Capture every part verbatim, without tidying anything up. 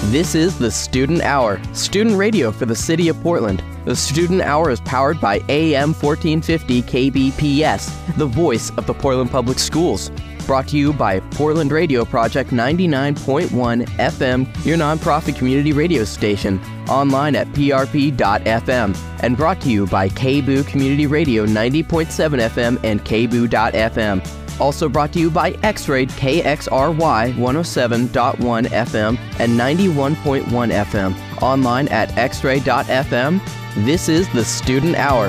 This is the Student Hour, student radio for the city of Portland. The Student Hour is powered by A M fourteen fifty K B P S, the voice of the Portland Public Schools. Brought to you by Portland Radio Project ninety-nine point one F M, your nonprofit community radio station, online at p r p dot f m, and brought to you by K B O O Community Radio ninety point seven F M and k b o o dot f m. Also brought to you by X-Ray K X R Y one oh seven point one F M and ninety-one point one F M, online at x ray dot f m. This is the Student Hour.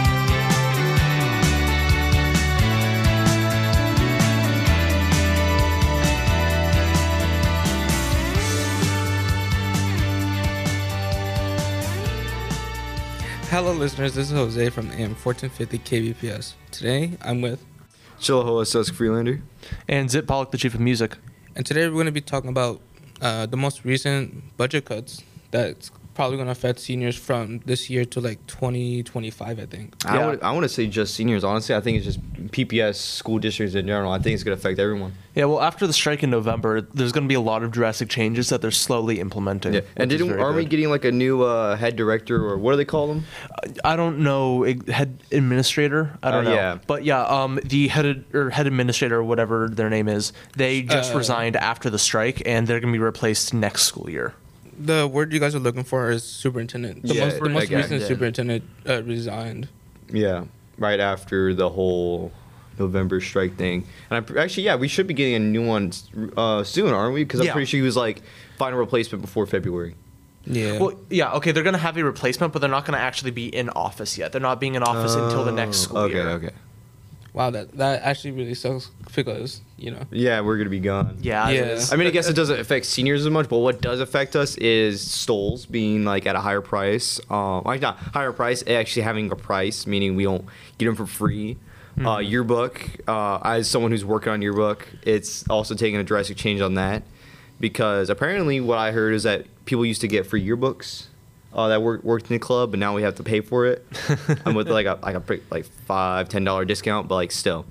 Hello listeners, this is Jose from A M fourteen fifty K B P S. Today I'm with Chillahoa Susk Freelander. And Zip Pollock, the Chief of Music. And today we're going to be talking about uh, the most recent budget cuts that's probably going to affect seniors from this year to like twenty twenty-five, I think. I, Yeah. would, I want to say just seniors. Honestly, I think it's just P P S school districts in general. I think it's going to affect everyone. Yeah, well, after the strike in November, there's going to be a lot of drastic changes that they're slowly implementing. Yeah. And which is didn't very aren't we good. getting like a new uh, head director, or what do they call them? I don't know, ig- head administrator. I don't Uh, know. yeah. But yeah, um, the head or head administrator, or whatever their name is, they just Uh, resigned after the strike, and they're going to be replaced next school year. The word you guys are looking for is superintendent. The Yeah, most, the most okay. recent Yeah. superintendent uh, resigned. Yeah, right after the whole November strike thing. And I'm pr- actually, yeah, we should be getting a new one uh, soon, aren't we? Because I'm Yeah. pretty sure he was like find a replacement before February. Yeah. Well, yeah, okay, they're going to have a replacement, but they're not going to actually be in office yet. They're not being in office until the next school Oh, okay, year. okay. wow, that, that actually really sucks because, you know. Yeah, we're gonna be gone. Yeah. it Yeah. is. I mean, I guess it doesn't affect seniors as much, but what does affect us is Stoles being like at a higher price. Um, like not higher price, actually having a price, meaning we don't get them for free. Uh, yearbook, uh, as someone who's working on yearbook, it's also taking a drastic change on that, because apparently what I heard is that people used to get free yearbooks uh, that work, worked in the club, but now we have to pay for it. I'm with like a like a pretty- like five ten dollar discount, but like still.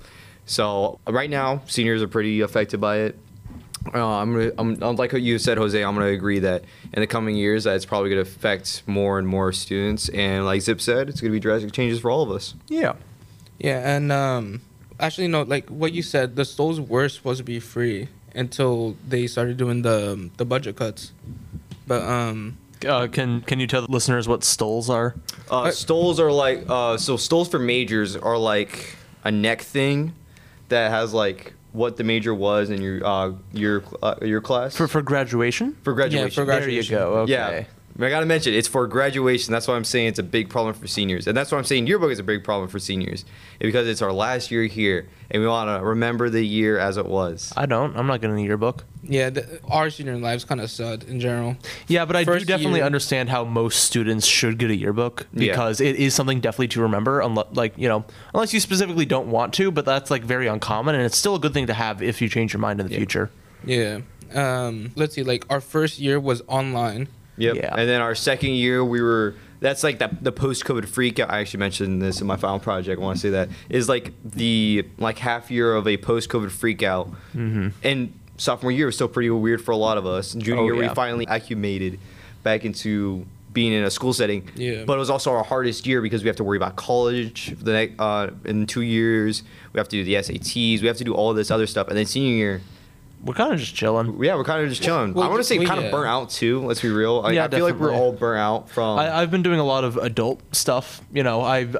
So right now, seniors are pretty affected by it. Uh, I'm gonna, I'm like what you said, Jose. I'm gonna agree that in the coming years, that it's probably gonna affect more and more students. And like Zip said, it's gonna be drastic changes for all of us. Yeah. Yeah, and um, actually, no, like what you said, the stoles were supposed to be free until they started doing the the budget cuts. But um, Uh, can can you tell the listeners what stoles are? Uh, stoles are like uh, so stoles for majors are like a neck thing that has like what the major was in your uh, your uh, your class For for graduation? for graduation. for There you graduation. go. Okay. Yeah. I gotta mention it's for graduation. That's why I'm saying it's a big problem for seniors, and that's why I'm saying yearbook is a big problem for seniors, because it's our last year here, and we want to remember the year as it was. I don't. I'm not getting a yearbook. yeah, the, our senior lives kind of sucked in general. Yeah, but I do First definitely year- understand how most students should get a yearbook, Yeah. because it is something definitely to remember. Unless, like you know, unless you specifically don't want to, but that's like very uncommon, and it's still a good thing to have if you change your mind in the Yeah. future. Yeah. Um, let's see, like our first year was online. Yep. Yeah. And then our second year, we were. That's like the, the post-COVID freak out. I actually mentioned this in my final project. I want to say that is like the like half year of a post-COVID freak out. Mm-hmm. And sophomore year was still pretty weird for a lot of us. Junior Oh, year, we yeah. finally acclimated back into being in a school setting. Yeah. But it was also our hardest year because we have to worry about college for the next, uh, in two years. We have to do the S A Ts. We have to do all this other stuff. And then senior year, We're kind of just chilling. yeah, we're kind of just chilling. Well, I want to say well, kind yeah. of burnt out too. Let's be real. I, Yeah, I feel like we're definitely. all burnt out from. I, I've been doing a lot of adult stuff. You know, I've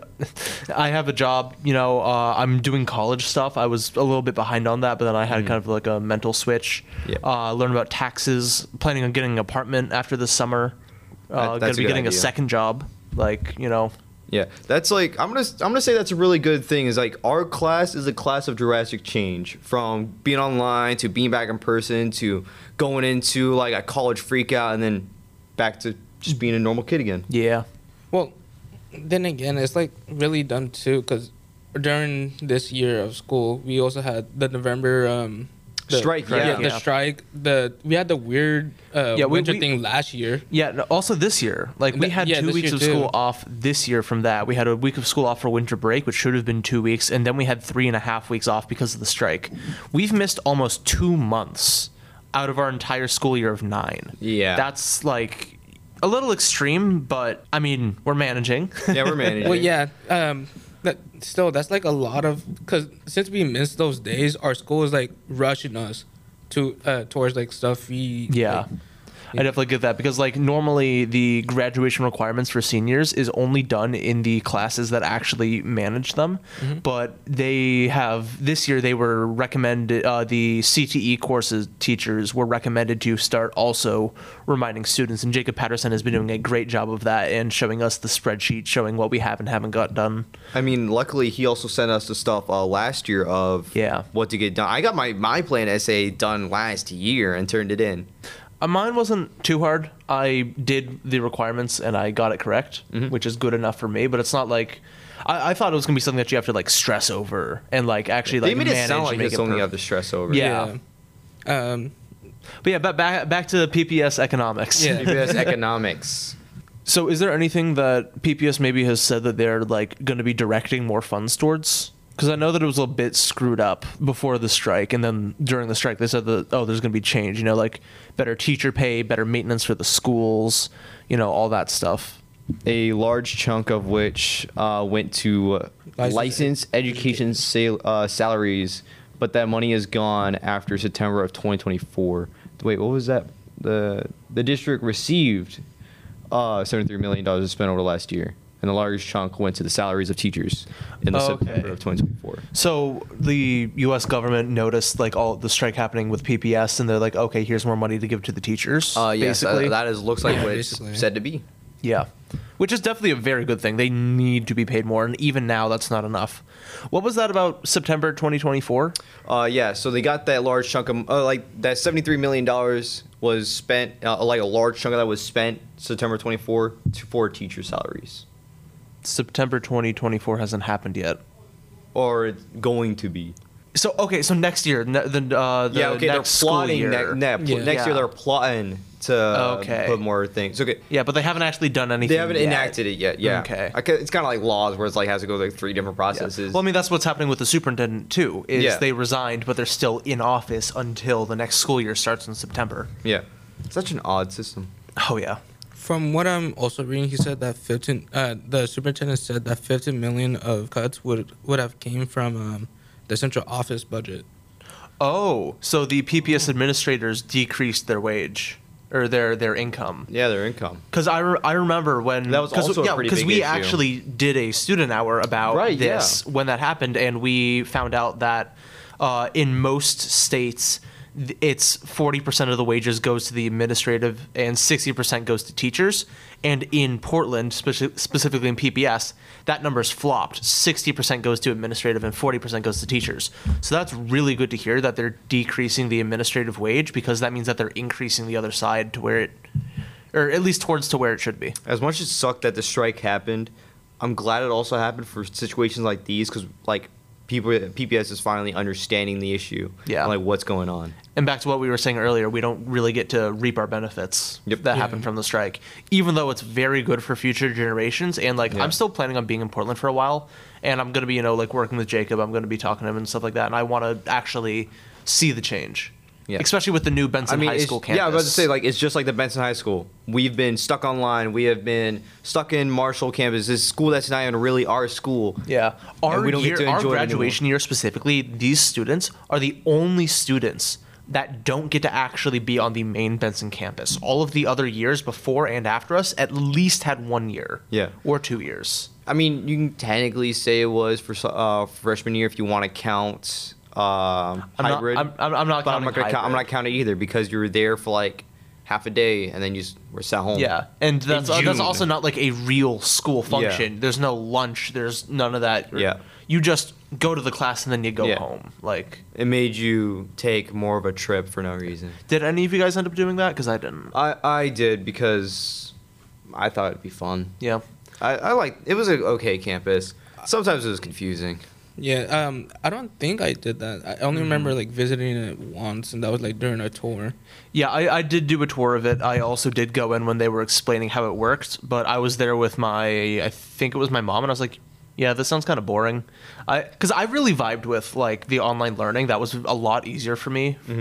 I have a job. You know, uh, I'm doing college stuff. I was a little bit behind on that, but then I had kind of like a mental switch. Yeah. Uh, learn about taxes. Planning on getting an apartment after this summer. Uh, That- gonna that's a be good getting a idea. second job. Like you know. Yeah, that's like I'm gonna I'm gonna say that's a really good thing. Is like our class is a class of drastic change, from being online to being back in person to going into like a college freak out and then back to just being a normal kid again. Yeah. Well, then again, it's like really dumb too, because during this year of school, we also had the November um, the, Strike, yeah. the Yeah. strike. The we had the weird uh, Yeah, we- winter we- thing last year. Yeah. no, Also this year, like we Th- had yeah, two this weeks year of too. school off this year from that. We had a week of school off for winter break, which should have been two weeks, and then we had three and a half weeks off because of the strike. We've missed almost two months out of our entire school year of nine. Yeah. That's like a little extreme, but I mean, we're managing. Yeah, we're managing. Well, yeah. Um, that still that's like a lot of because since we missed those days, our school is like rushing us to uh towards like stuff we Yeah. like, I definitely get that because like normally the graduation requirements for seniors is only done in the classes that actually manage them, Mm-hmm. but they have this year they were recommended uh, the C T E courses teachers were recommended to start also reminding students, and Jacob Patterson has been doing a great job of that and showing us the spreadsheet showing what we have and haven't got done. I mean, luckily he also sent us the stuff uh, last year of Yeah. what to get done. I got my my plan essay done last year and turned it in. Uh, mine wasn't too hard. I did the requirements and I got it correct, Mm-hmm. which is good enough for me. But it's not like I, I thought it was gonna be something that you have to like stress over and like actually like They made it manage sound and like make it's it something you have perfect. to stress over. Yeah. yeah. Um, But yeah, but back back to P P S economics. Yeah. P B S economics. So is there anything that P P S maybe has said that they're like going to be directing more funds towards? Because I know that it was a bit screwed up before the strike, and then during the strike they said that oh, there's going to be change. You know, like better teacher pay, better maintenance for the schools, you know, all that stuff. A large chunk of which uh, went to uh, License- license education sal- uh, salaries, but that money is gone after September of twenty twenty-four. Wait, what was that? The the district received uh, seventy-three million dollars to spend over the last year, and the largest chunk went to the salaries of teachers in the Okay. September of twenty twenty-four. So the U S government noticed like all the strike happening with P P S, and they're like, okay, here's more money to give to the teachers. Uh, yes, basically. that, that is looks like Yeah, what it's basically. said to be. Yeah. Which is definitely a very good thing. They need to be paid more, and even now, that's not enough. What was that about September twenty twenty-four? Uh, yeah, so they got that large chunk of uh, like that seventy-three million dollars was spent, uh, like a large chunk of that was spent September twenty-four to, for teacher salaries, September twenty twenty-four hasn't happened yet. or it's going to be. So, okay, so next year, ne- the, uh, the yeah, okay, they're next school plotting year. ne- ne- pl- Yeah. next Yeah. year. They're plotting to uh, Okay. put more things. Okay, Yeah, but they haven't actually done anything they haven't yet. enacted it yet. Yeah, Okay. I ca- it's kind of like laws where it's like has to go like three different Yeah. processes. Well, I mean, that's what's happening with the superintendent, too, is Yeah. they resigned, but they're still in office until the next school year starts in September. yeah, such an odd system. Oh, yeah. From what I'm also reading, he said that fifteen. Uh, the superintendent said that fifteen million of cuts would would have came from um, the central office budget. Oh, so the P P S administrators decreased their wage or their their income. Yeah, their income. Because I, re- I remember when That was cause, also a yeah, pretty 'cause big we issue. actually did a student hour about Right, this when that happened, and we found out that uh, in most states th- it's forty percent of the wages goes to the administrative and sixty percent goes to teachers. And in Portland, speci- specifically in P P S, that number's flopped. sixty percent goes to administrative and forty percent goes to teachers. So that's really good to hear that they're decreasing the administrative wage, because that means that they're increasing the other side to where it, or at least towards to where it should be. As much as it sucked that the strike happened, I'm glad it also happened for situations like these because like people P P S is finally understanding the issue. Yeah. and, like what's going on. And back to what we were saying earlier, we don't really get to reap our benefits Yep. that Yeah. happen from the strike, even though it's very good for future generations. And like, Yeah. I'm still planning on being in Portland for a while, and I'm gonna be, you know, like working with Jacob. I'm gonna be talking to him and stuff like that, and I want to actually see the change, Yeah. especially with the new Benson High it's- School campus. yeah, I was about to say like it's just like the Benson High School. We've been stuck online. We have been stuck in Marshall campus. This school that's not even really our school. Yeah, our we don't get year, to our enjoy it graduation year specifically, these students are the only students that don't get to actually be on the main Benson campus. All of the other years before and after us at least had one year, Yeah. or two years. I mean, you can technically say it was for uh, freshman year if you want to count um, I'm not- hybrid. I'm- I'm- I'm not but I'm not counting gonna count. I'm hybrid. not counting either because you were there for like half a day and then you just were sat home. Yeah, and that's In uh, that's June. also not like a real school function. There's no lunch. There's none of that. Yeah. You just go to the class and then you go Yeah. home. Like, It made you take more of a trip for no reason. did any of you guys end up doing that? Because I didn't. I, I did because I thought it'd be fun. Yeah. I, I like it was an okay campus. Sometimes it was confusing. Yeah, um, I don't think I did that. I only remember like visiting it once, and that was like during a tour. Yeah, I, I did do a tour of it. I also did go in when they were explaining how it worked, but I was there with my, I think it was my mom, and I was like, yeah, this sounds kind of boring. I Because I really vibed with like the online learning. That was a lot easier for me.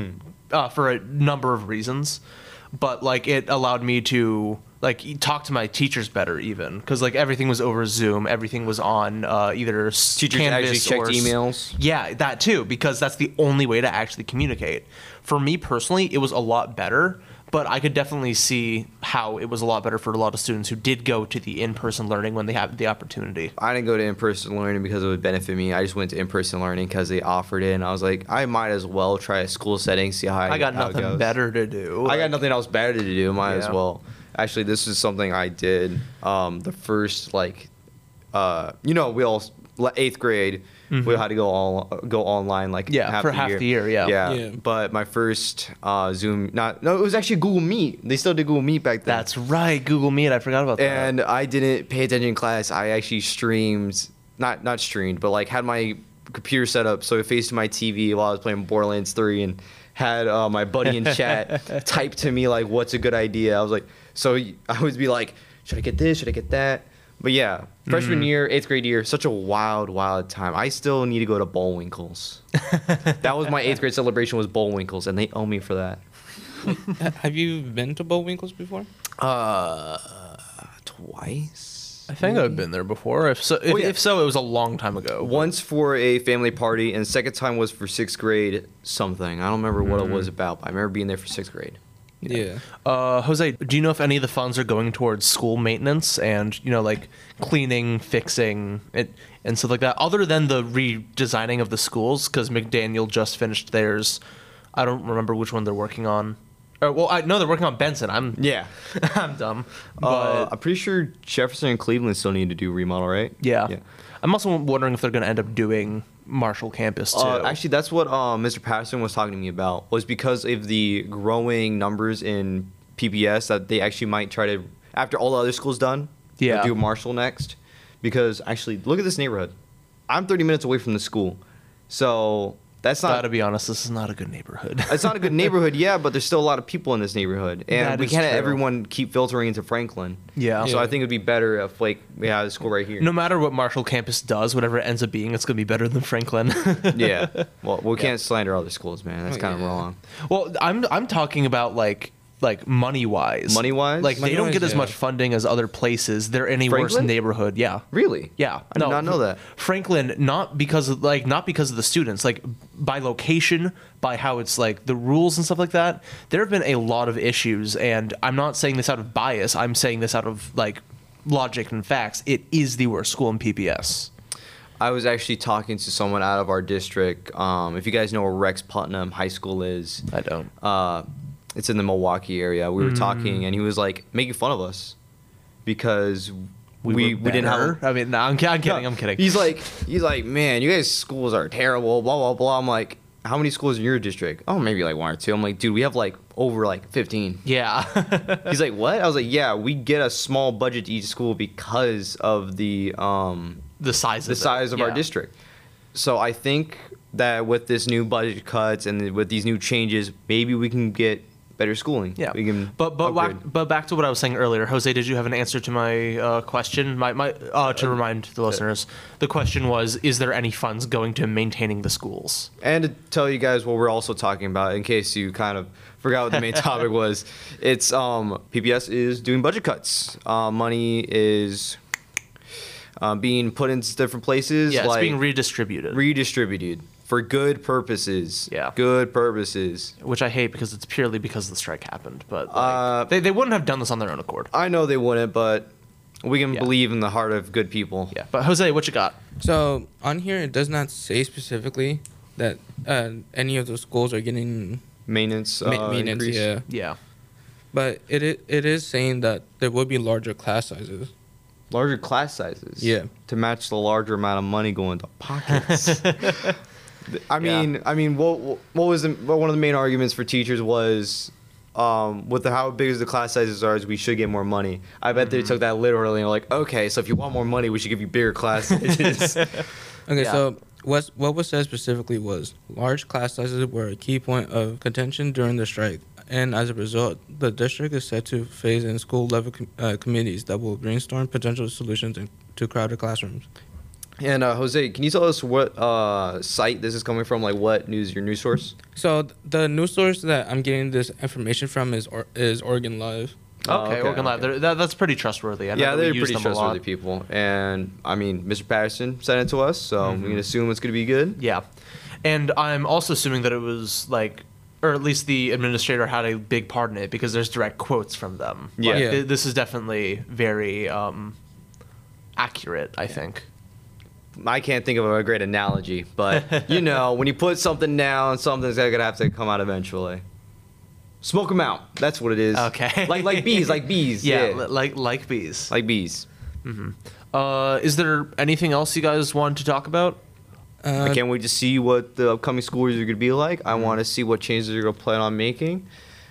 uh, for a number of reasons, but like it allowed me to like e- talk to my teachers better, even because like everything was over Zoom, everything was on uh, either s- Teachers Canvas actually checked or s- emails? Yeah, that too, because that's the only way to actually communicate. For me personally, it was a lot better. But I could definitely see how it was a lot better for a lot of students who did go to the in-person learning when they had the opportunity. I didn't go to in-person learning because it would benefit me. I just went to in-person learning because they offered it, and I was like, I might as well try a school setting, see how I, I got how it nothing goes. better to do. I got nothing else better to do. Might as Yeah. well. Actually, this is something I did. Um, the first like, uh, you know, we all eighth grade. We had to go all go online like Yeah, half for the half year. the year, yeah. yeah. Yeah. But my first uh, Zoom, not no, it was actually Google Meet. They still did Google Meet back then. That's right, Google Meet. I forgot about that. And I didn't pay attention in class. I actually streamed, not not streamed, but like had my computer set up so it faced my T V while I was playing Borderlands three, and had uh, my buddy in chat type to me like, "What's a good idea?" I was like, so I would be like, "Should I get this? Should I get that?" But yeah, freshman year, eighth grade year, such a wild, wild time. I still need to go to Bullwinkles. That was my eighth grade celebration, was Bullwinkles, and they owe me for that. Ha- Have you been to Bullwinkles before? Uh, twice. I think I've been there before. If so, if, Oh, yeah. if so, it was a long time ago. Once for a family party, and the second time was for sixth grade something. I don't remember what it was about, but I remember being there for sixth grade. Yeah. Uh, Jose, do you know if any of the funds are going towards school maintenance and, you know, like cleaning, fixing, it, and stuff like that, other than the redesigning of the schools? Because McDaniel just finished theirs. I don't remember which one they're working on. Or, well, I know they're working on Benson. I'm Yeah. I'm dumb. But Uh, I'm pretty sure Jefferson and Cleveland still need to do remodel, right? yeah. Yeah. I'm also wondering if they're going to end up doing Marshall campus too. Uh, actually, that's what uh, Mister Patterson was talking to me about, was because of the growing numbers in P B S that they actually might try to, after all the other schools done, they'll Yeah. do Marshall next. Because actually, look at this neighborhood. I'm thirty minutes away from the school. So that's not... Gotta be honest, this is not a good neighborhood. It's not a good neighborhood, yeah, but there's still a lot of people in this neighborhood, and That we is can't have true. everyone keep filtering into Franklin. Yeah. So Yeah. I think it'd be better if like we had a school right here. No matter what Marshall campus does, whatever it ends up being, it's going to be better than Franklin. Yeah. Well, we can't slander other schools, man. That's Oh, kind of yeah. wrong. Well, I'm I'm talking about like like money wise. Money wise? like they don't Money-wise, get as yeah. much funding as other places. They're in a worse Franklin? neighborhood. Yeah. Really? Yeah, I did not know that. Franklin, not because of like not because of the students, like by location, by how it's like the rules and stuff like that. There have been a lot of issues, and I'm not saying this out of bias. I'm saying this out of like logic and facts. It is the worst school in P P S. I was actually talking to someone out of our district. Um, if you guys know where Rex Putnam High School is, I don't. uh, it's in the Milwaukee area. We were Mm. talking, and he was like making fun of us because we we, were didn't have. better. I mean, no, I'm, ki- I'm kidding. I'm kidding. He's like, he's like, man, you guys' schools are terrible. Blah blah blah. I'm like, how many schools in your district? Oh, maybe like one or two. I'm like, dude, we have like over like fifteen. yeah. He's like, what? I was like, yeah, we get a small budget to each school because of the um the size the of it. size of our Yeah. district. So I think that with this new budget cuts and with these new changes, maybe we can get better schooling. Yeah, we can. But but upgrade. back, but back to what I was saying earlier, Jose. Did you have an answer to my uh, question? My my uh, to remind the listeners, the question was: is there any funds going to maintaining the schools? And to tell you guys what we're also talking about, in case you kind of forgot what the main topic was, it's um, P B S is doing budget cuts. Uh, money is uh, being put into different places. Yeah, it's like being redistributed, redistributed for good purposes. Yeah. good purposes. which I hate because it's purely because the strike happened. But like, Uh, they they wouldn't have done this on their own accord. I know they wouldn't, but we can Yeah. believe in the heart of good people. Yeah, but Jose, what you got? So on here, it does not say specifically that uh, any of those schools are getting Maintenance, ma- uh, maintenance. increase. Yeah, Yeah, but it i- it is saying that there will be larger class sizes. Larger class sizes. Yeah. To match the larger amount of money going to pockets. I mean, I mean, what what was the, what one of the main arguments for teachers was, um, with the, how big as the class sizes are, is we should get more money. I bet they took that literally and were like, okay, so if you want more money, we should give you bigger class sizes. Okay, Yeah. so what's, what was said specifically was large class sizes were a key point of contention during the strike, and as a result, the district is set to phase in school level com- uh, committees that will brainstorm potential solutions in, to crowded classrooms. And uh, Jose, can you tell us what uh, site this is coming from? Like, what news? Your news source? So th- the news source that I'm getting this information from is or- is Oregon Live. Oh, Okay, okay, Oregon Live. okay. They're- That, that's pretty trustworthy. I know Yeah, that we they're use pretty them a lot. trustworthy people. And I mean, Mister Patterson sent it to us, so we can assume it's going to be good. Yeah, and I'm also assuming that it was like, or at least the administrator had a big part in it because there's direct quotes from them. Yeah. Like, Yeah. th- this is definitely very um, accurate, I think. I can't think of a great analogy, but you know, when you put something down, something's gonna have to come out eventually. Smoke them out. That's what it is. Okay. Like like bees, like bees. Yeah, Yeah. li- like like bees. Like bees. Uh, is there anything else you guys want to talk about? Uh, I can't wait to see what the upcoming school years are gonna be like. I want to see what changes you're gonna plan on making.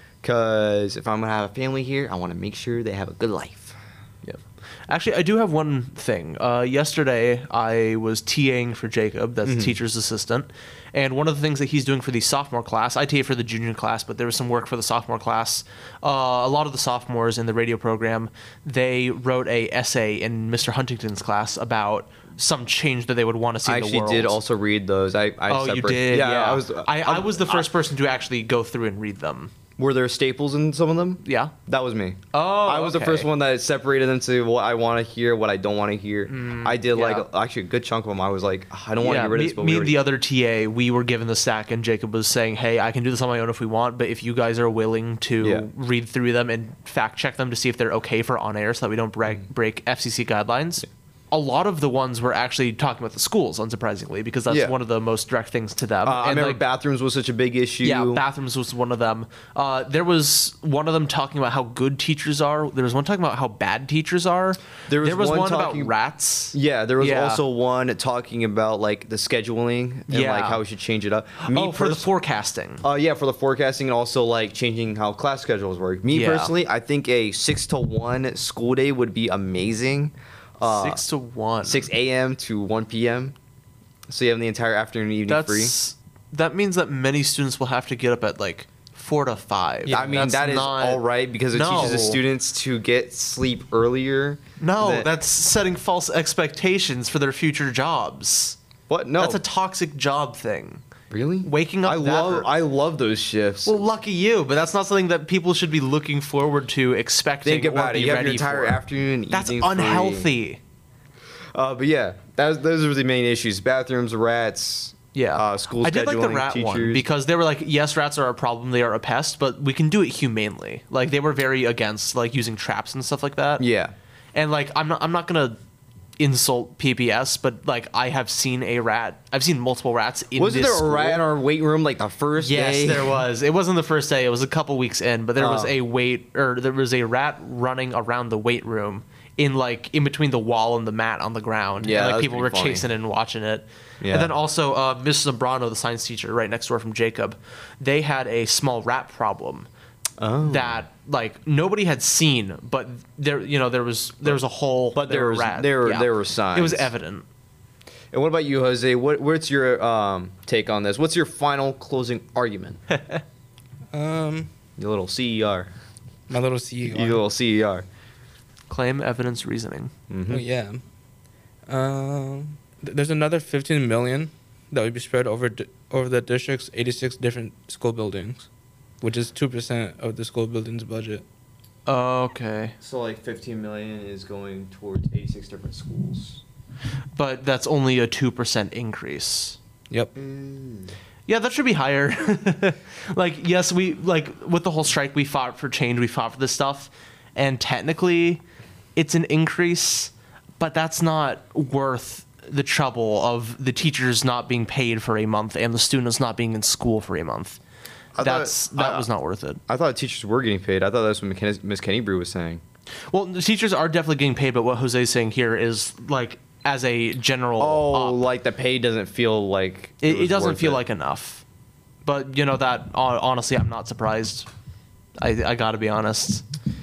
Cause if I'm gonna have a family here, I want to make sure they have a good life. Yeah. Actually, I do have one thing. Uh, yesterday, I was TAing for Jacob, that's the teacher's assistant. And one of the things that he's doing for the sophomore class, I T A for the junior class, but there was some work for the sophomore class. Uh, a lot of the sophomores in the radio program, they wrote a essay in Mister Huntington's class about some change that they would want to see I in the actually world. did also read those. I, I Oh, you separate- did? Yeah, I was. I, I was the first person to actually go through and read them. Were there staples in some of them? Yeah. That was me. Oh, I was the okay. first one that separated them to what I want to hear, what I don't want to hear. I did yeah. like actually a good chunk of them. I was like, I don't want to Yeah, get rid me, of this. But me we and already- the other T A, we were given the stack, and Jacob was saying, "Hey, I can do this on my own if we want, but if you guys are willing to Yeah. read through them and fact check them to see if they're okay for on air, so that we don't break, break F C C guidelines." A lot of the ones were actually talking about the schools, unsurprisingly, because that's Yeah. one of the most direct things to them. Uh, I And, remember like, bathrooms was such a big issue. yeah, bathrooms was one of them. Uh, there was one of them talking about how good teachers are. There was one talking about how bad teachers are. There was one one talking- about rats. Yeah, there was Yeah. also one talking about like the scheduling and Yeah. like how we should change it up. Me oh, for the pers- forecasting. Uh, yeah, for the forecasting and also like changing how class schedules work. Me Yeah. personally, I think a six to one school day would be amazing. Uh, Six to one. six a.m. to one p.m. So you have the entire afternoon and evening free. That's that means that many students will have to get up at like four to five. I mean, That's that is not- all right because it teaches the No. students to get sleep earlier. No, than- that's setting false expectations for their future jobs. what? No, That's a toxic job thing. really waking up I that love early. I love those shifts. Well, lucky you, but that's not something that people should be looking forward to, expecting, Think about or it. be You have your ready entire for. afternoon. And That's evening free. unhealthy. Uh, but yeah, that was, those are the main issues: bathrooms, rats. Yeah, Uh, school I did like the scheduling, rat one teachers. because they were like, yes, rats are a problem; they are a pest, but we can do it humanely. Like they were very against like using traps and stuff like that. Yeah. And like I'm not I'm not gonna insult P P S, but like I have seen a rat. I've seen multiple rats in Wasn't this there a school. rat in our weight room like the first Yes, day? there was. It wasn't the first day. It was a couple weeks in, but there was Oh. a weight or there was a rat running around the weight room in like in between the wall and the mat on the ground. Yeah, and, that like was people were pretty funny. chasing it and watching it. Yeah. And then also uh, Missus Zambrano, the science teacher right next door from Jacob, they had a small rat problem. Oh. That like nobody had seen, but there you know there was there was a hole. But there there were was- rat. there were- yeah. there were It was signs. evident. And what about you, Jose? What, what's your um, take on this? What's your final closing argument? Um, Your little C E R. my little C. Your little C E R. Claim, evidence, reasoning. Mm-hmm. Oh yeah. Um, th- there's another fifteen million that would be spread over di- over the district's eighty-six different school buildings, which is two percent of the school building's budget. Okay, So like fifteen million is going towards eighty-six different schools. but that's only a two percent increase. Yep. Yeah, that should be higher. Like, yes, we like with the whole strike, we fought for change, we fought for this stuff, and technically, it's an increase, but that's not worth the trouble of the teachers not being paid for a month and the students not being in school for a month. I thought- That's that I- was not worth it. I thought teachers were getting paid. I thought that's what McKenna- Miss Kenny Brew was saying. Well, the teachers are definitely getting paid, but what Jose's saying here is like as a general. Oh, up, like the pay doesn't feel like it, it was doesn't worth feel it. like enough. But you know that hon- honestly, I'm not surprised. I I got to be honest.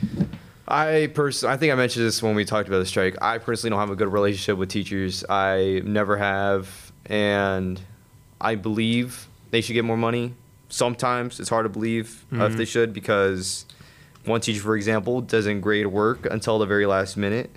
I pers- I think I mentioned this when we talked about the strike. I personally don't have a good relationship with teachers. I never have, and I believe they should get more money. Sometimes it's hard to believe uh, if they should because one teacher, for example, doesn't grade work until the very last minute.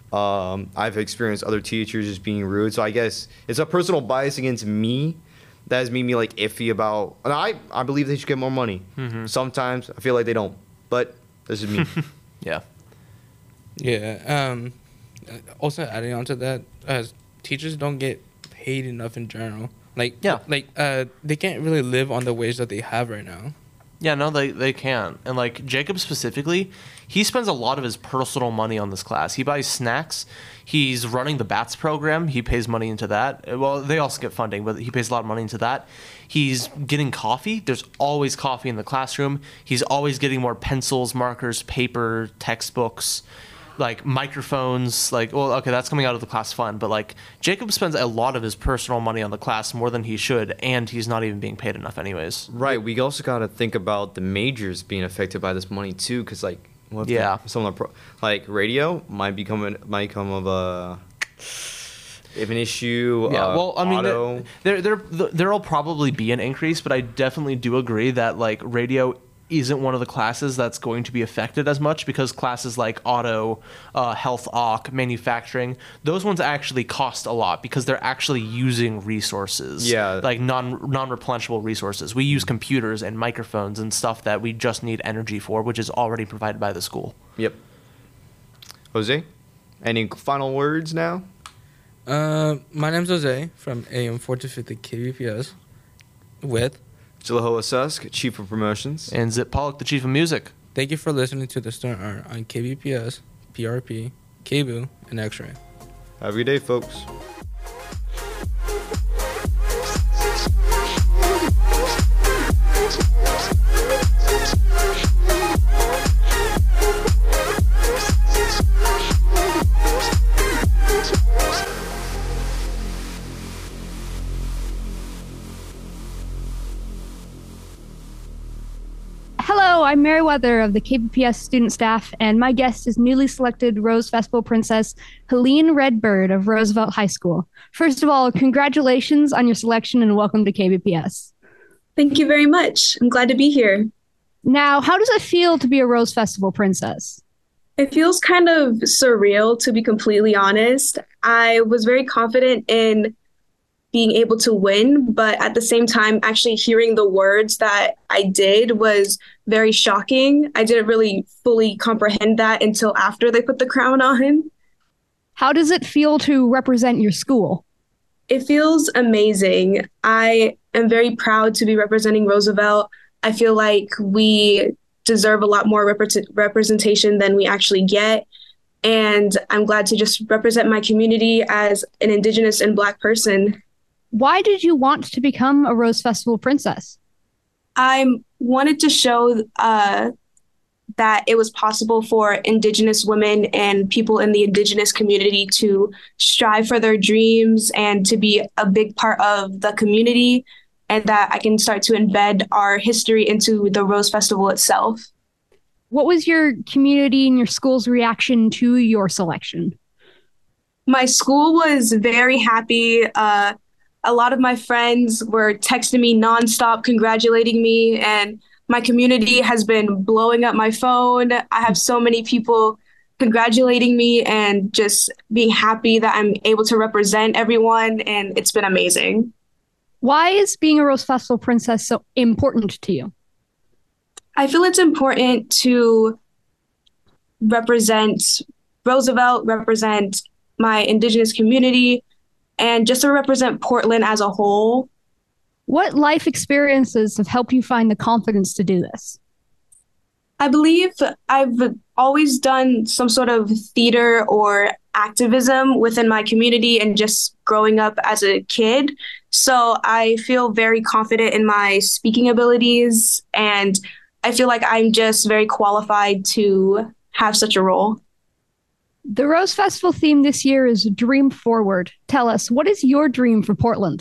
Um, I've experienced other teachers just being rude. So I guess it's a personal bias against me that has made me like iffy about. And I I believe they should get more money. Mm-hmm. Sometimes I feel like they don't, but this is me. Yeah. Yeah. Um, also adding on to that, uh, teachers don't get paid enough in general. Like, Yeah. like uh, they can't really live on the wage that they have right now. Yeah, no, they, they can't. And, like, Jacob specifically, he spends a lot of his personal money on this class. He buys snacks. He's running the BATS program. He pays money into that. Well, they also get funding, but he pays a lot of money into that. He's getting coffee. There's always coffee in the classroom. He's always getting more pencils, markers, paper, textbooks, like microphones. Like, well, okay, that's coming out of the class fund. But, like, Jacob spends a lot of his personal money on the class, more than he should, and he's not even being paid enough anyways. Right. We also got to think about the majors being affected by this money too, because like, what if Yeah. the, some of the pro, like radio might become an, might become of a if an issue. Yeah, uh, well, I mean, auto. there, there, there, there'll probably be an increase, but I definitely do agree that like radio isn't one of the classes that's going to be affected as much because classes like auto, uh, health, occ, manufacturing, those ones actually cost a lot because they're actually using resources. Yeah. like non non replenishable resources. We use computers and microphones and stuff that we just need energy for, which is already provided by the school. Yep. Jose, any final words now? Uh, my name's Jose from A M fourteen fifty K B P S with. Jilahoa Susk, Chief of Promotions. And Zip Pollock, the Chief of Music. Thank you for listening to the Student Art on K B P S, P R P, K B U, and X-Ray. Have a good day, folks. Hello, I'm Meriwether of the K B P S student staff, and my guest is newly selected Rose Festival Princess Helene Redbird of Roosevelt High School. First of all, congratulations on your selection and welcome to K B P S. Thank you very much. I'm glad to be here. Now, how does it feel to be a Rose Festival Princess? It feels kind of surreal, to be completely honest. I was very confident in being able to win, but at the same time, actually hearing the words that I did was very shocking. I didn't really fully comprehend that until after they put the crown on him. How does it feel to represent your school? It feels amazing. I am very proud to be representing Roosevelt. I feel like we deserve a lot more repre- representation than we actually get. And I'm glad to just represent my community as an Indigenous and Black person. Why did you want to become a Rose Festival Princess? I wanted to show uh, that it was possible for Indigenous women and people in the Indigenous community to strive for their dreams and to be a big part of the community, and that I can start to embed our history into the Rose Festival itself. What was your community and your school's reaction to your selection? My school was very happy. Uh, a lot of my friends were texting me nonstop, congratulating me, and my community has been blowing up my phone. I have so many people congratulating me and just being happy that I'm able to represent everyone, and it's been amazing. Why is being a Rose Festival Princess so important to you? I feel it's important to represent Roosevelt, represent my Indigenous community, and just to represent Portland as a whole. What life experiences have helped you find the confidence to do this? I believe I've always done some sort of theater or activism within my community and just growing up as a kid. So I feel very confident in my speaking abilities, and I feel like I'm just very qualified to have such a role. The Rose Festival theme this year is Dream Forward. Tell us, what is your dream for Portland?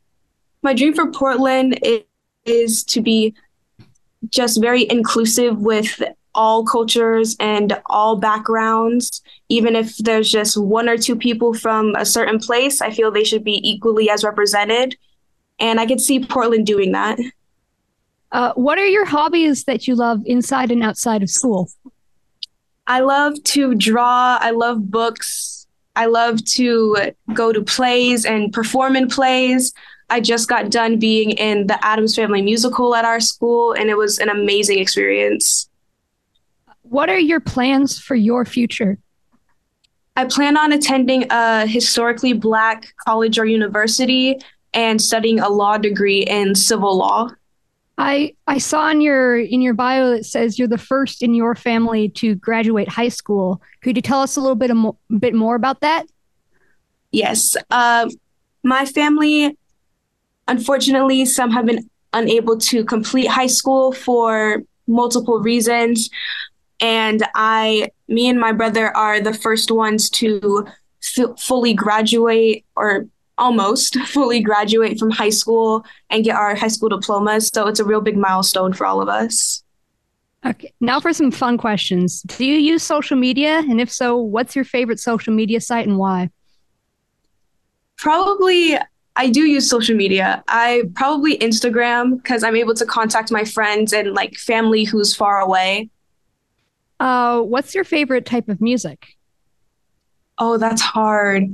My dream for Portland is, is to be just very inclusive with all cultures and all backgrounds. Even if there's just one or two people from a certain place, I feel they should be equally as represented. And I could see Portland doing that. Uh, what are your hobbies that you love inside and outside of school? I love to draw. I love books. I love to go to plays and perform in plays. I just got done being in the Addams Family musical at our school, and it was an amazing experience. What are your plans for your future? I plan on attending a historically Black college or university and studying a law degree in civil law. I I saw in your in your bio it says you're the first in your family to graduate high school. Could you tell us a little bit mo- bit more about that? Yes. Uh, my family, unfortunately, some have been unable to complete high school for multiple reasons. And I, me and my brother are the first ones to f- fully graduate or almost fully graduate from high school and get our high school diplomas. So it's a real big milestone for all of us. Okay, now for some fun questions. Do you use social media? And if so, what's your favorite social media site and why? Probably, I do use social media. I probably Instagram because I'm able to contact my friends and like family who's far away. Uh, what's your favorite type of music? Oh, that's hard.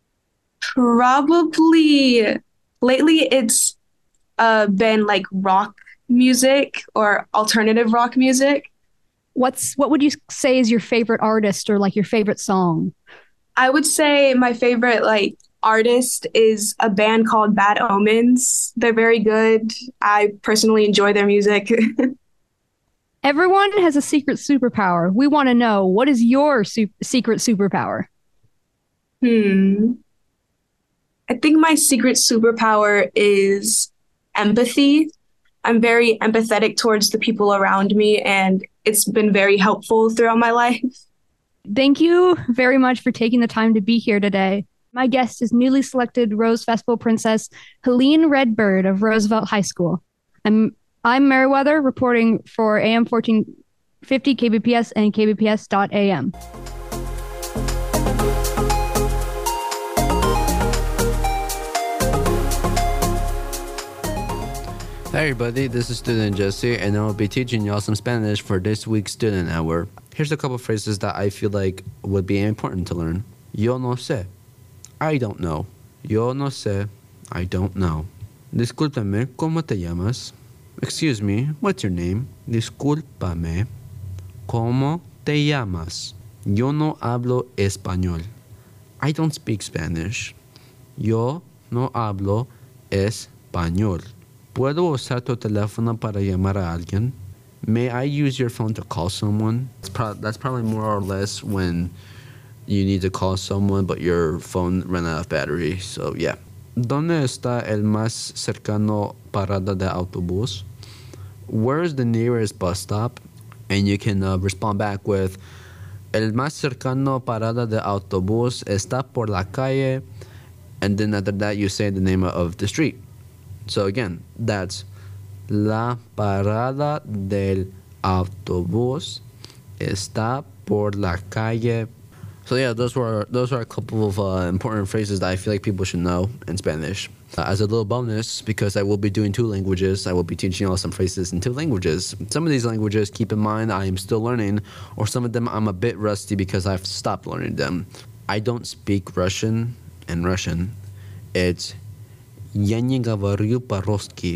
Probably lately it's uh, been like rock music or alternative rock music. What's what would you say is your favorite artist or like your favorite song? I would say my favorite like artist is a band called Bad Omens. They're very good. I personally enjoy their music. Everyone has a secret superpower. We want to know, what is your su- secret superpower? Hmm. I think my secret superpower is empathy. I'm very empathetic towards the people around me, and it's been very helpful throughout my life. Thank you very much for taking the time to be here today. My guest is newly selected Rose Festival Princess Helene Redbird of Roosevelt High School. I'm I'm Meriwether reporting for A M fourteen fifty K B P S and K B P S dot A M. Hey everybody, this is Student Jesse, and I will be teaching y'all some Spanish for this week's Student Hour. Here's a couple phrases that I feel like would be important to learn. Yo no sé. I don't know. Yo no sé. I don't know. Discúlpame, ¿cómo te llamas? Excuse me, what's your name? Discúlpame, ¿cómo te llamas? Yo no hablo español. I don't speak Spanish. Yo no hablo español. ¿Puedo usar tu teléfono para llamar a alguien? May I use your phone to call someone? That's, pro- that's probably more or less when you need to call someone, but your phone ran out of battery. So, yeah. ¿Dónde está el más cercano parada de autobús? Where is the nearest bus stop? And you can uh, respond back with, el más cercano parada de autobús está por la calle. And then after that, you say the name of the street. So again, that's la parada del autobús está por la calle. So yeah, those were those are a couple of uh, important phrases that I feel like people should know in Spanish. Uh, as a little bonus, because I will be doing two languages, I will be teaching you all some phrases in two languages. Some of these languages, keep in mind, I am still learning, or some of them I'm a bit rusty because I've stopped learning them. I don't speak Russian in Russian. It's Я не говорю по-русски.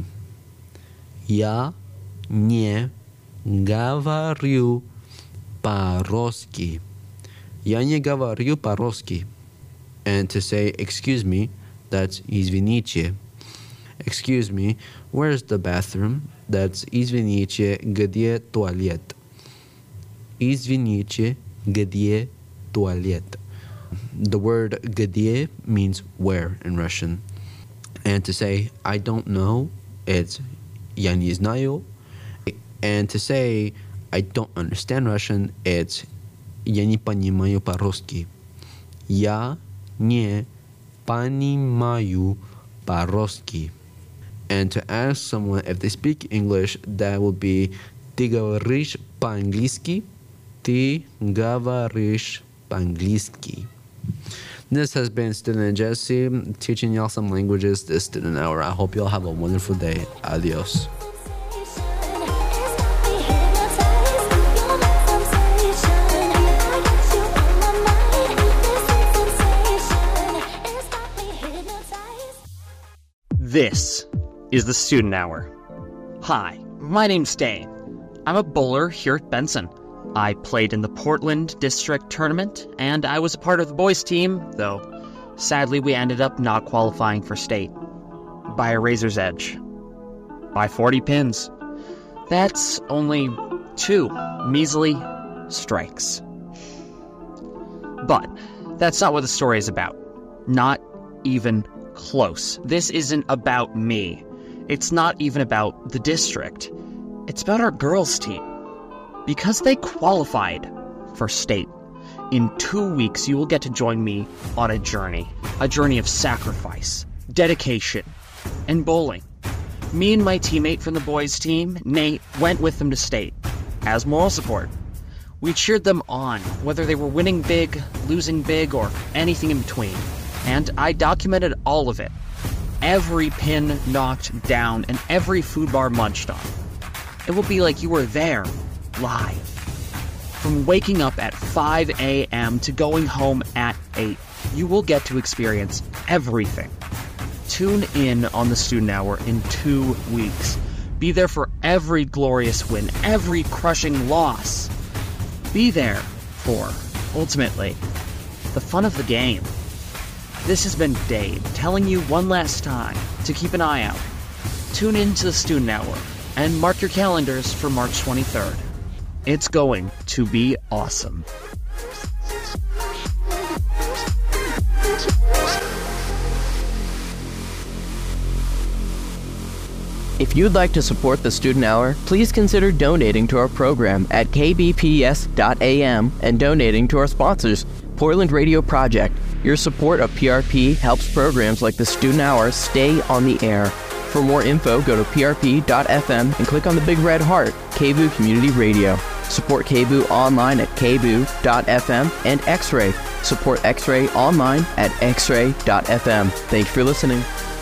Я не говорю по-русски. Я не говорю по-русски. And to say, excuse me, that's извините. Excuse me, where's the bathroom? That's извините, где туалет? Извините, где туалет? The word где means where in Russian. And to say, I don't know, it's я не знаю. And to say, I don't understand Russian, it's я не понимаю по-русски. Я не понимаю по-русски. And to ask someone if they speak English, that would be ты говоришь по-английски? Ты говоришь по-английски. This has been Student Jesse, teaching y'all some languages this student hour. I hope y'all have a wonderful day. Adios. Hypnotized, you're my sensation. This is the Student Hour. Hi, my name's Dane. I'm a bowler here at Benson. I played in the Portland District Tournament, and I was a part of the boys' team, though sadly we ended up not qualifying for state. By a razor's edge. By forty pins. That's only two measly strikes. But that's not what the story is about. Not even close. This isn't about me. It's not even about the district. It's about our girls' team. Because they qualified for state. In two weeks, you will get to join me on a journey. A journey of sacrifice, dedication, and bowling. Me and my teammate from the boys' team, Nate, went with them to state. As moral support. We cheered them on, whether they were winning big, losing big, or anything in between. And I documented all of it. Every pin knocked down and every food bar munched on. It will be like you were there, live. From waking up at five a.m. to going home at eight, you will get to experience everything. Tune in on the Student Hour in two weeks. Be there for every glorious win, every crushing loss. Be there for, ultimately, the fun of the game. This has been Dave telling you one last time to keep an eye out. Tune in to the Student Hour and mark your calendars for March twenty-third. It's going to be awesome. If you'd like to support the Student Hour, please consider donating to our program at k b p s dot a m and donating to our sponsors, Portland Radio Project. Your support of P R P helps programs like the Student Hour stay on the air. For more info, go to p r p dot f m and click on the big red heart, K B O Community Radio. Support K B O online at k b o dot f m and X-Ray. Support X-Ray online at x ray dot f m. Thanks for listening.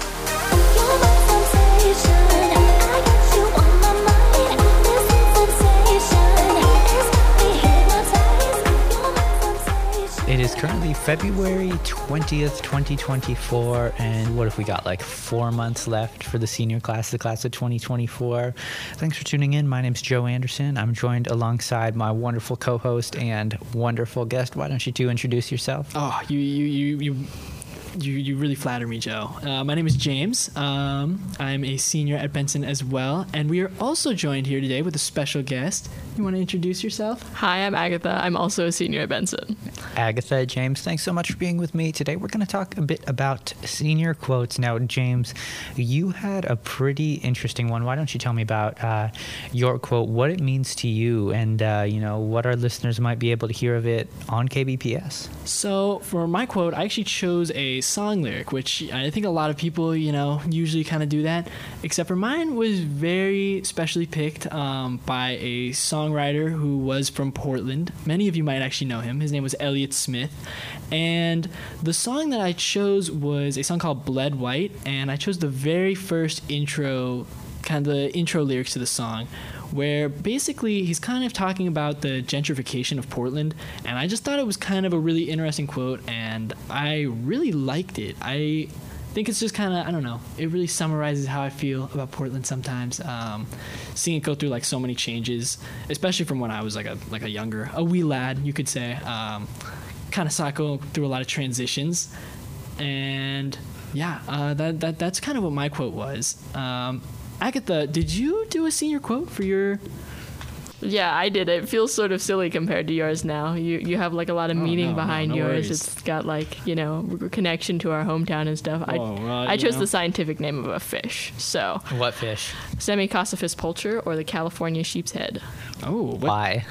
It is currently February twentieth, twenty twenty-four, and what if we got like four months left for the senior class, the class of twenty twenty-four. Thanks for tuning in. My name's Joe Anderson. I'm joined alongside my wonderful co-host and wonderful guest. Why don't you two introduce yourself? Oh, you you you you you, you really flatter me, Joe. Uh, my name is James. Um, I'm a senior at Benson as well, and we are also joined here today with a special guest. You want to introduce yourself? Hi, I'm Agatha. I'm also a senior at Benson. Agatha, James, thanks so much for being with me today. We're going to talk a bit about senior quotes. Now, James, you had a pretty interesting one. Why don't you tell me about uh, your quote, what it means to you, and uh, you know what our listeners might be able to hear of it on K B P S? So, for my quote, I actually chose a song lyric, which I think a lot of people, you know, usually kind of do that, except for mine was very specially picked um, by a songwriter who was from Portland. Many of you might actually know him. His name was Elliott Smith, and the song that I chose was a song called Bled White, and I chose the very first intro, kind of the intro lyrics to the song, where basically he's kind of talking about the gentrification of Portland, and I just thought it was kind of a really interesting quote, and I really liked it. I think it's just kind of, I don't know, it really summarizes how I feel about Portland sometimes. Um, seeing it go through like so many changes, especially from when I was like a like a younger, a wee lad, you could say. Um, kind of saw it go through a lot of transitions, and yeah, uh, that that that's kind of what my quote was. Um, Agatha, did you do a senior quote for your? Yeah, I did. It feels sort of silly compared to yours now. You you have like a lot of Oh, meaning no, behind no, no yours. worries. It's got like, you know, connection to our hometown and stuff. I Oh, well, I you chose know. the scientific name of a fish. So What fish? Semicosophus pulcher, or the California sheep's head. Oh, what? Why?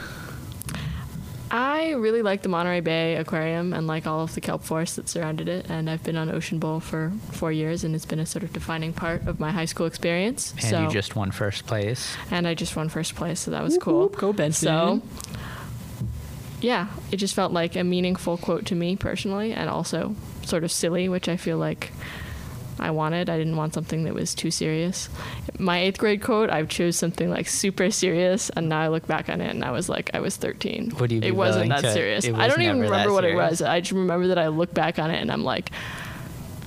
I really like the Monterey Bay Aquarium and like all of the kelp forest that surrounded it, and I've been on Ocean Bowl for four years, and it's been a sort of defining part of my high school experience. And so, you just won first place. and I just won first place, so that was Whoop, cool. whoop, go Benson. So, yeah, it just felt like a meaningful quote to me personally, and also sort of silly, which I feel like I wanted. I didn't want something that was too serious. My eighth grade quote, I chose something like super serious, and now I look back on it and I was like, I was thirteen. Would you be it wasn't willing that to- serious. it I was don't even never that remember what it serious. was. I just remember that I look back on it and I'm like,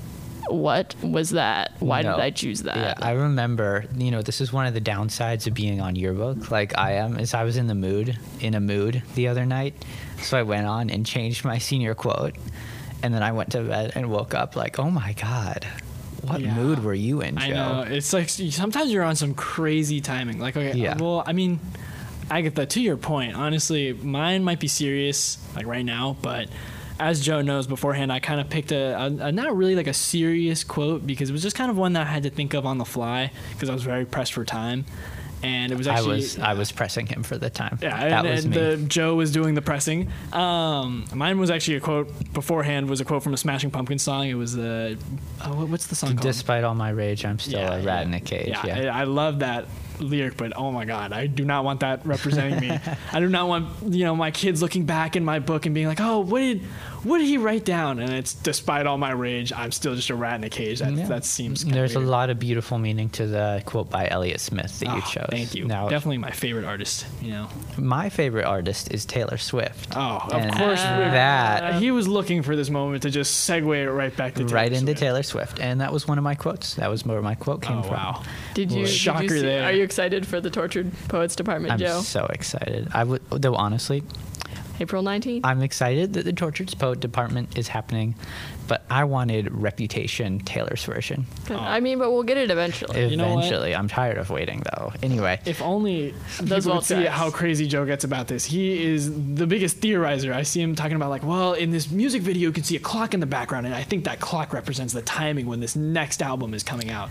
what was that? Why No. did I choose that? Yeah, I remember, you know, this is one of the downsides of being on yearbook, like I am, is I was in the mood, in a mood the other night. So I went on and changed my senior quote. And then I went to bed and woke up like, oh my God, what Yeah. mood were you in, Joe? I know. It's like sometimes you're on some crazy timing. Like, okay, Yeah. well, I mean, Agatha, to your point, honestly, mine might be serious, like right now, but as Joe knows beforehand, I kind of picked a, a, a not really like a serious quote because it was just kind of one that I had to think of on the fly because I was very pressed for time. And it was actually I was I was pressing him for the time. yeah, that and, was and me. the Joe was doing the pressing. Um, mine was actually a quote beforehand. Was a quote from a Smashing Pumpkins song. It was the uh, what- what's the song called? Despite all my rage, I'm still Yeah, a rat yeah. in a cage. Yeah, Yeah, I, I love that lyric, but oh my God, I do not want that representing me. I do not want you know my kids looking back in my book and being like, oh, what did what did he write down? And it's despite all my rage, I'm still just a rat in a cage. That Yeah. that seems kinda There's weird. a lot of beautiful meaning to the quote by Elliott Smith that you Oh, chose. Thank you. Now, Definitely my favorite artist. You know. my favorite artist is Taylor Swift. Oh, of And course. we're- that he was looking for this moment to just segue it right back to Taylor right into Swift. Taylor Swift, and that was one of my quotes. That was where my quote came Oh from. wow. Did you, did you Shocker see, there. Are you excited for the Tortured Poets Department, I'm Joe? so excited. I would, though honestly, April nineteenth? I'm excited that the Tortured Poet Department is happening, but I wanted Reputation Taylor's version. I mean, but we'll get it eventually. You know what? Eventually, I'm tired of waiting though. Anyway, If only Those people well would see tracks. how crazy Joe gets about this. He is the biggest theorizer. I see him talking about like, well, in this music video, you can see a clock in the background, and I think that clock represents the timing when this next album is coming out.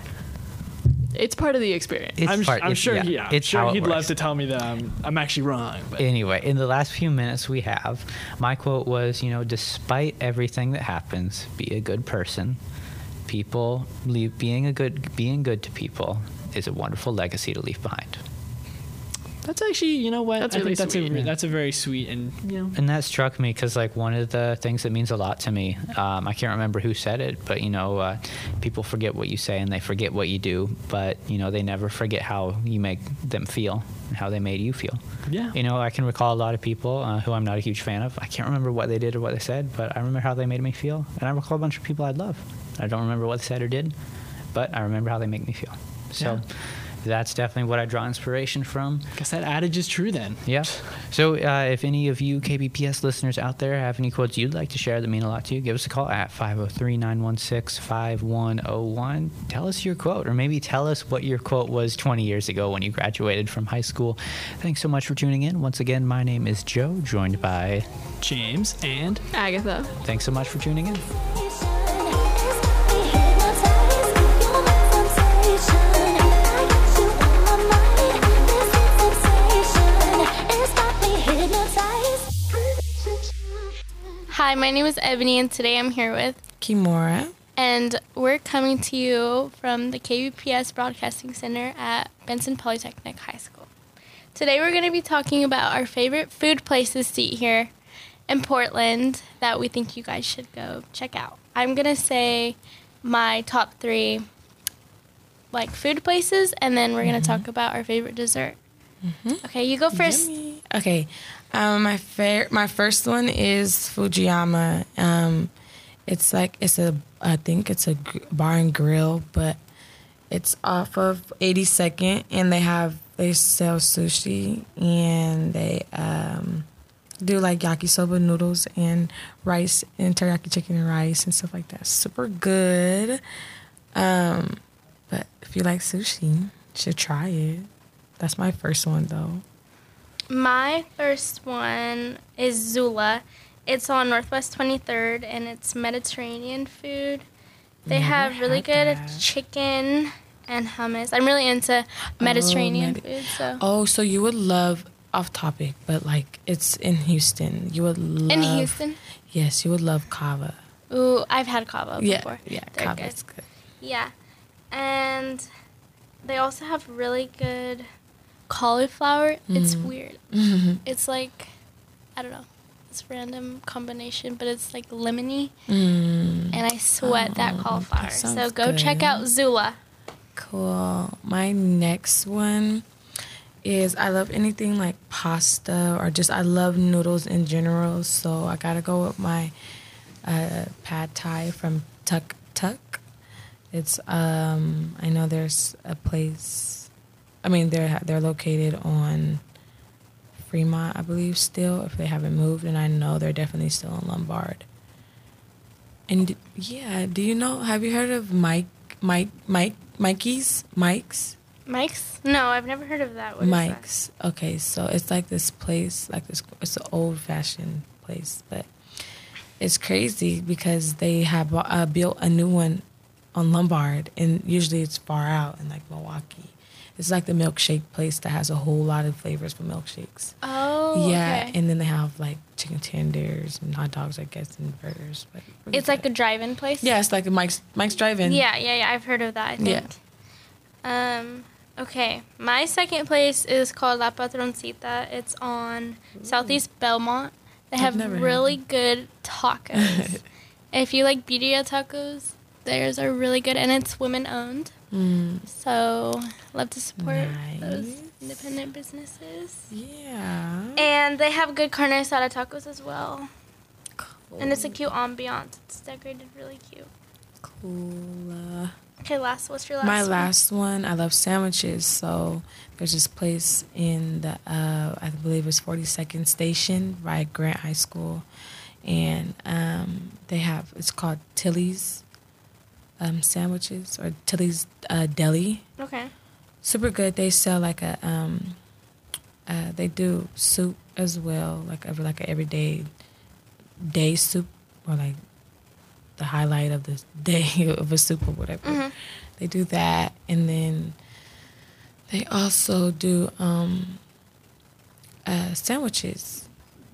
It's part of the experience. It's I'm, part- I'm it's- sure, yeah, he, yeah, I'm it's sure how it he'd love works. to tell me that I'm, I'm actually wrong. But anyway, in the last few minutes we have, my quote was, you know, despite everything that happens, be a good person. People leave being a good being good to people is a wonderful legacy to leave behind. that's actually, you know what? That's I really think that's sweet. a that's a very sweet and you know. And that struck me because, like, one of the things that means a lot to me, um, I can't remember who said it, but, you know, uh, people forget what you say and they forget what you do, but, you know, they never forget how you make them feel and how they made you feel. Yeah. You know, I can recall a lot of people uh, who I'm not a huge fan of. I can't remember what they did or what they said, but I remember how they made me feel. And I recall a bunch of people I love. I don't remember what they said or did, but I remember how they make me feel. So. Yeah. That's definitely what I draw inspiration from. Guess that adage is true then. Yeah. So uh, if any of you K B P S listeners out there have any quotes you'd like to share that mean a lot to you, give us a call at five oh three, nine one six, five one oh one. Tell us your quote, or maybe tell us what your quote was twenty years ago when you graduated from high school. Thanks so much for tuning in. Once again, my name is Joe, joined by James and Agatha. Thanks so much for tuning in. Hi, my name is Ebony, and today I'm here with Kimura. And we're coming to you from the K B P S Broadcasting Center at Benson Polytechnic High School. Today we're going to be talking about our favorite food places to eat here in Portland that we think you guys should go check out. I'm going to say my top three like food places, and then we're going to talk about our favorite dessert. Mm-hmm. Okay, you go first. Yummy. Okay, um, my fair, my first one is Fujiyama. Um, it's like it's a, I think it's a gr- bar and grill, but it's off of eighty-second, and they have they sell sushi, and they um, do like yakisoba noodles and rice and teriyaki chicken and rice and stuff like that. Super good. Um, but if you like sushi, you should try it. That's my first one, though. My first one is Zula. It's on Northwest twenty-third, and it's Mediterranean food. They Never have really had good that. chicken and hummus. I'm really into Mediterranean Medi- food, so. Oh, so you would love, off topic, but like it's in Houston. You would love. In Houston? Yes, you would love kava. Ooh, I've had kava Yeah, before. yeah, They're kava good. is good. Yeah. And they also have really good cauliflower. It's Mm. weird. Mhm. It's like, I don't know. It's a random combination, but it's like lemony. Mm. And I sweat that Oh, cauliflower. that So sounds go check good. out Zula. Cool. My next one is I love anything like pasta or just I love noodles in general. So I gotta go with my uh, pad thai from Tuk Tuk. It's um I know there's a place. I mean they're they're located on Fremont, I believe, still, if they haven't moved, and I know they're definitely still in Lombard. And yeah, do you know? Have you heard of Mike Mike Mike Mikey's Mike's? Mike's? No, I've never heard of that. What Mike's. Okay, so it's like this place, like this. It's an old fashioned place, but it's crazy because they have uh, built a new one on Lombard, and usually it's far out in like Milwaukee. It's like the milkshake place that has a whole lot of flavors for milkshakes. Oh, yeah, okay. And then they have like chicken tenders and hot dogs, I guess, and burgers. But It's like a drive-in place? yeah, it's like a Mike's Mike's Drive-In. Yeah, yeah, yeah. I've heard of that, I think. Yeah. Um, okay. My second place is called La Patroncita. It's on Southeast Belmont. They I've have never heard really good tacos. If you like birria tacos, theirs are really good, and it's women-owned. Mm. So, love to support Nice. those independent businesses. Yeah. And they have good carne asada tacos as well. Cool. And it's a cute ambiance. It's decorated really cute. Cool. Uh, Okay, last. What's your last my one? last one, I love sandwiches. So there's this place in the, uh, I believe it's forty-second Station by Grant High School. And um, they have, it's called Tilly's um, Sandwiches or Tilly's uh, Deli. Okay. Super good. They sell like a, um, uh, they do soup as well, like every like an everyday day soup or like the highlight of the day of a soup or whatever. Mm-hmm. They do that, and then they also do um, uh, sandwiches.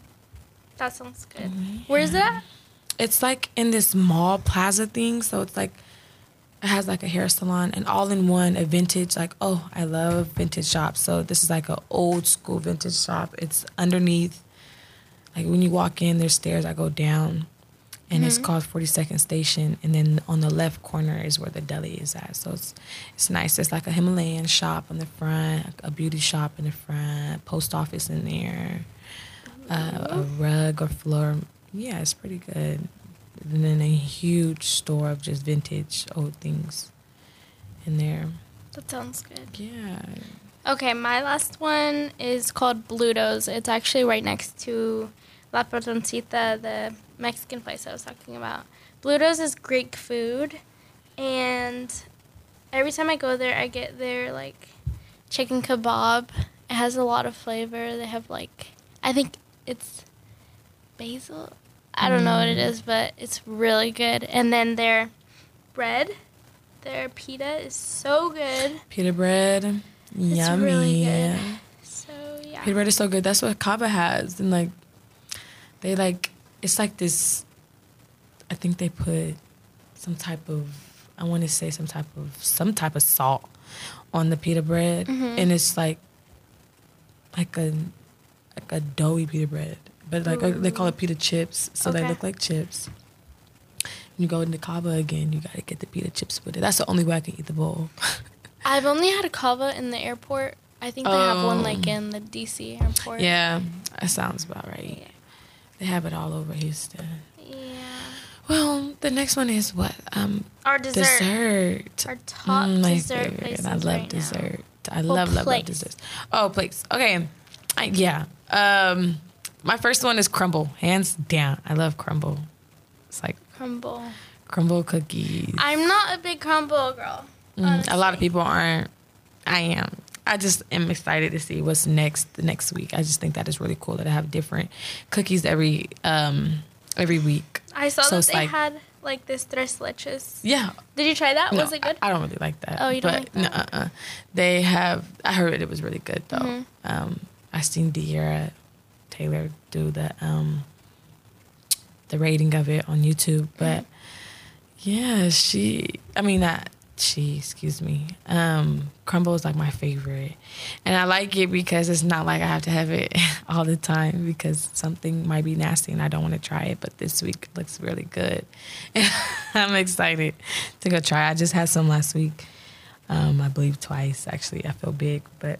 That sounds good. Yeah. Where's that? It's like in this mall plaza thing, so it's like it has like a hair salon and all in one, a vintage, like, oh, I love vintage shops. So this is like an old school vintage shop. It's underneath, like when you walk in, there's stairs that go down, and Mm-hmm. it's called forty-second Station, and then on the left corner is where the deli is at. So it's it's nice. It's like a Himalayan shop in the front, a beauty shop in the front, post office in there, uh, a rug or floor. Yeah, it's pretty good. And then a huge store of just vintage old things in there. That sounds good. Yeah. Okay, my last one is called Bluto's. It's actually right next to La Patroncita, the Mexican place I was talking about. Bluto's is Greek food, and every time I go there, I get their, like, chicken kebab. It has a lot of flavor. They have, like, I think it's basil. I don't know what it is, but it's really good. And then their bread, their pita is so good. Pita bread. It's Yummy. really good. So, yeah. Pita bread is so good. That's what Cava has. And, like, they, like, it's like this, I think they put some type of, I want to say some type of, some type of salt on the pita bread. Mhm. And it's, like, like a, like a doughy pita bread. But, like, Ooh. they call it pita chips. So they Okay. look like chips. You go into Cava again, you got to get the pita chips with it. That's the only way I can eat the bowl. I've only had a kava in the airport. I think they have one, Oh. like, in the D C airport. Yeah, that sounds about right. Yeah. They have it all over Houston. Yeah. Well, the next one is what? Um, Our dessert. Dessert. Our top Mm, my dessert favorite. places I love right now. dessert. I Well, love, love, love place. desserts. Oh, place. Okay. I, yeah. Um, my first one is crumble. Hands down. I love crumble. It's like Crumble. crumble cookies. I'm not a big crumble girl. Mm, a lot of people aren't. I am. I just am excited to see what's next the next week. I just think that is really cool that I have different cookies every um every week. I saw So that it's they like- had, like, this tres leches. Yeah. Did you try that? No, Was it good? I, I don't really like that. Oh, you don't but like that? No, uh-uh. They have. I heard it was really good though. Mhm. Um, I seen De'Ara Taylor do the um the rating of it on YouTube, but yeah, she. I mean, not she. Excuse me. Um, crumble is like my favorite, and I like it because it's not like I have to have it all the time because something might be nasty and I don't want to try it. But this week it looks really good. I'm excited to go try. I just had some last week. Um, I believe twice actually. I feel big, but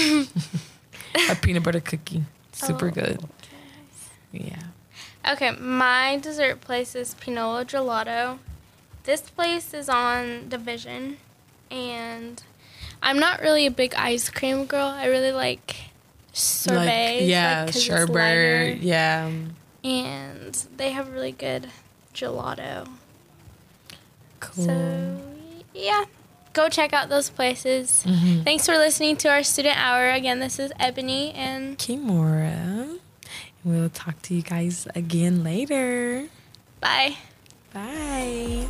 a peanut butter cookie, super Oh, good. okay. Yeah. Okay, my dessert place is Pinolo Gelato, this place is on Division, and I'm not really a big ice cream girl. I really like sorbets. Like, yeah, like, 'cause it's sherbet. lighter. Yeah. And they have really good gelato. Cool. So, yeah. Go check out those places. Mhm. Thanks for listening to our student hour. Again, this is Ebony and Kimura. We'll talk to you guys again later. bye. Bye.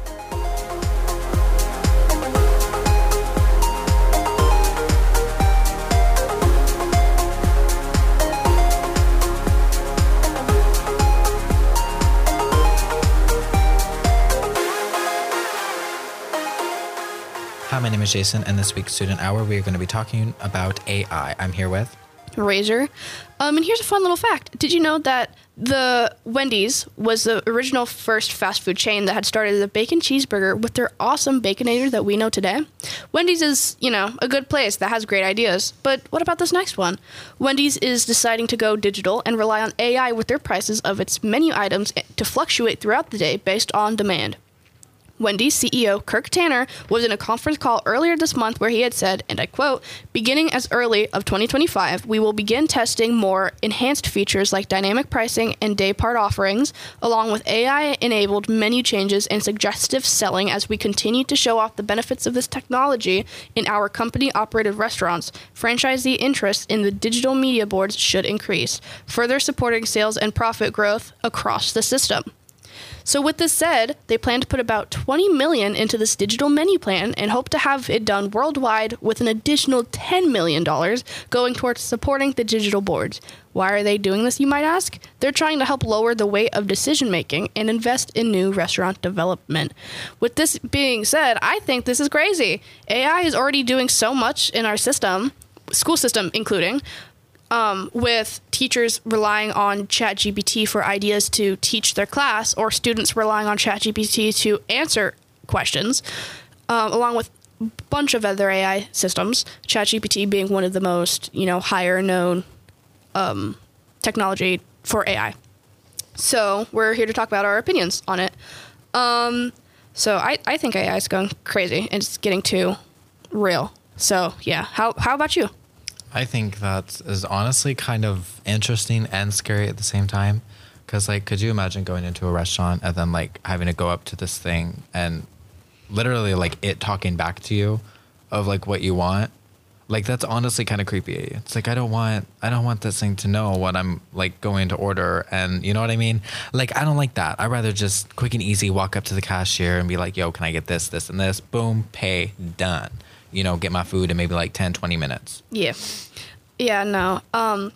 Hi, my name is Jason, and this week's Student Hour, we are going to be talking about A I. I'm here with Razor. Um, and here's a fun little fact. Did you know that the Wendy's was the original first fast food chain that had started the bacon cheeseburger with their awesome Baconator that we know today? Wendy's is, you know, a good place that has great ideas. But what about this next one? Wendy's is deciding to go digital and rely on A I with their prices of its menu items to fluctuate throughout the day based on demand. Wendy's C E O Kirk Tanner was in a conference call earlier this month where he had said, and I quote, "Beginning as early of twenty twenty-five, we will begin testing more enhanced features like dynamic pricing and day part offerings, along with A I-enabled menu changes and suggestive selling as we continue to show off the benefits of this technology in our company-operated restaurants. Franchisee interest in the digital media boards should increase, further supporting sales and profit growth across the system." So with this said, they plan to put about twenty million dollars into this digital menu plan and hope to have it done worldwide with an additional ten million dollars going towards supporting the digital boards. Why are they doing this, you might ask? They're trying to help lower the weight of decision making and invest in new restaurant development. With this being said, I think this is crazy. A I is already doing so much in our system, school system including, Um, with teachers relying on ChatGPT for ideas to teach their class, or students relying on ChatGPT to answer questions, um, along with a bunch of other A I systems, ChatGPT being one of the most, you know, higher known um, technology for A I. So we're here to talk about our opinions on it. Um, so I, I think A I is going crazy and it's getting too real. So yeah, how how about you? I think that is honestly kind of interesting and scary at the same time. Because, like, could you imagine going into a restaurant and then, like, having to go up to this thing and literally, like, it talking back to you of, like, what you want? Like, that's honestly kind of creepy. It's like, I don't want, I don't want this thing to know what I'm, like, going to order. And you know what I mean? Like, I don't like that. I'd rather just quick and easy walk up to the cashier and be like, yo, can I get this, this, and this? Boom, pay, done. You know, get my food in maybe like ten, twenty minutes. Yeah. Yeah, no. Um,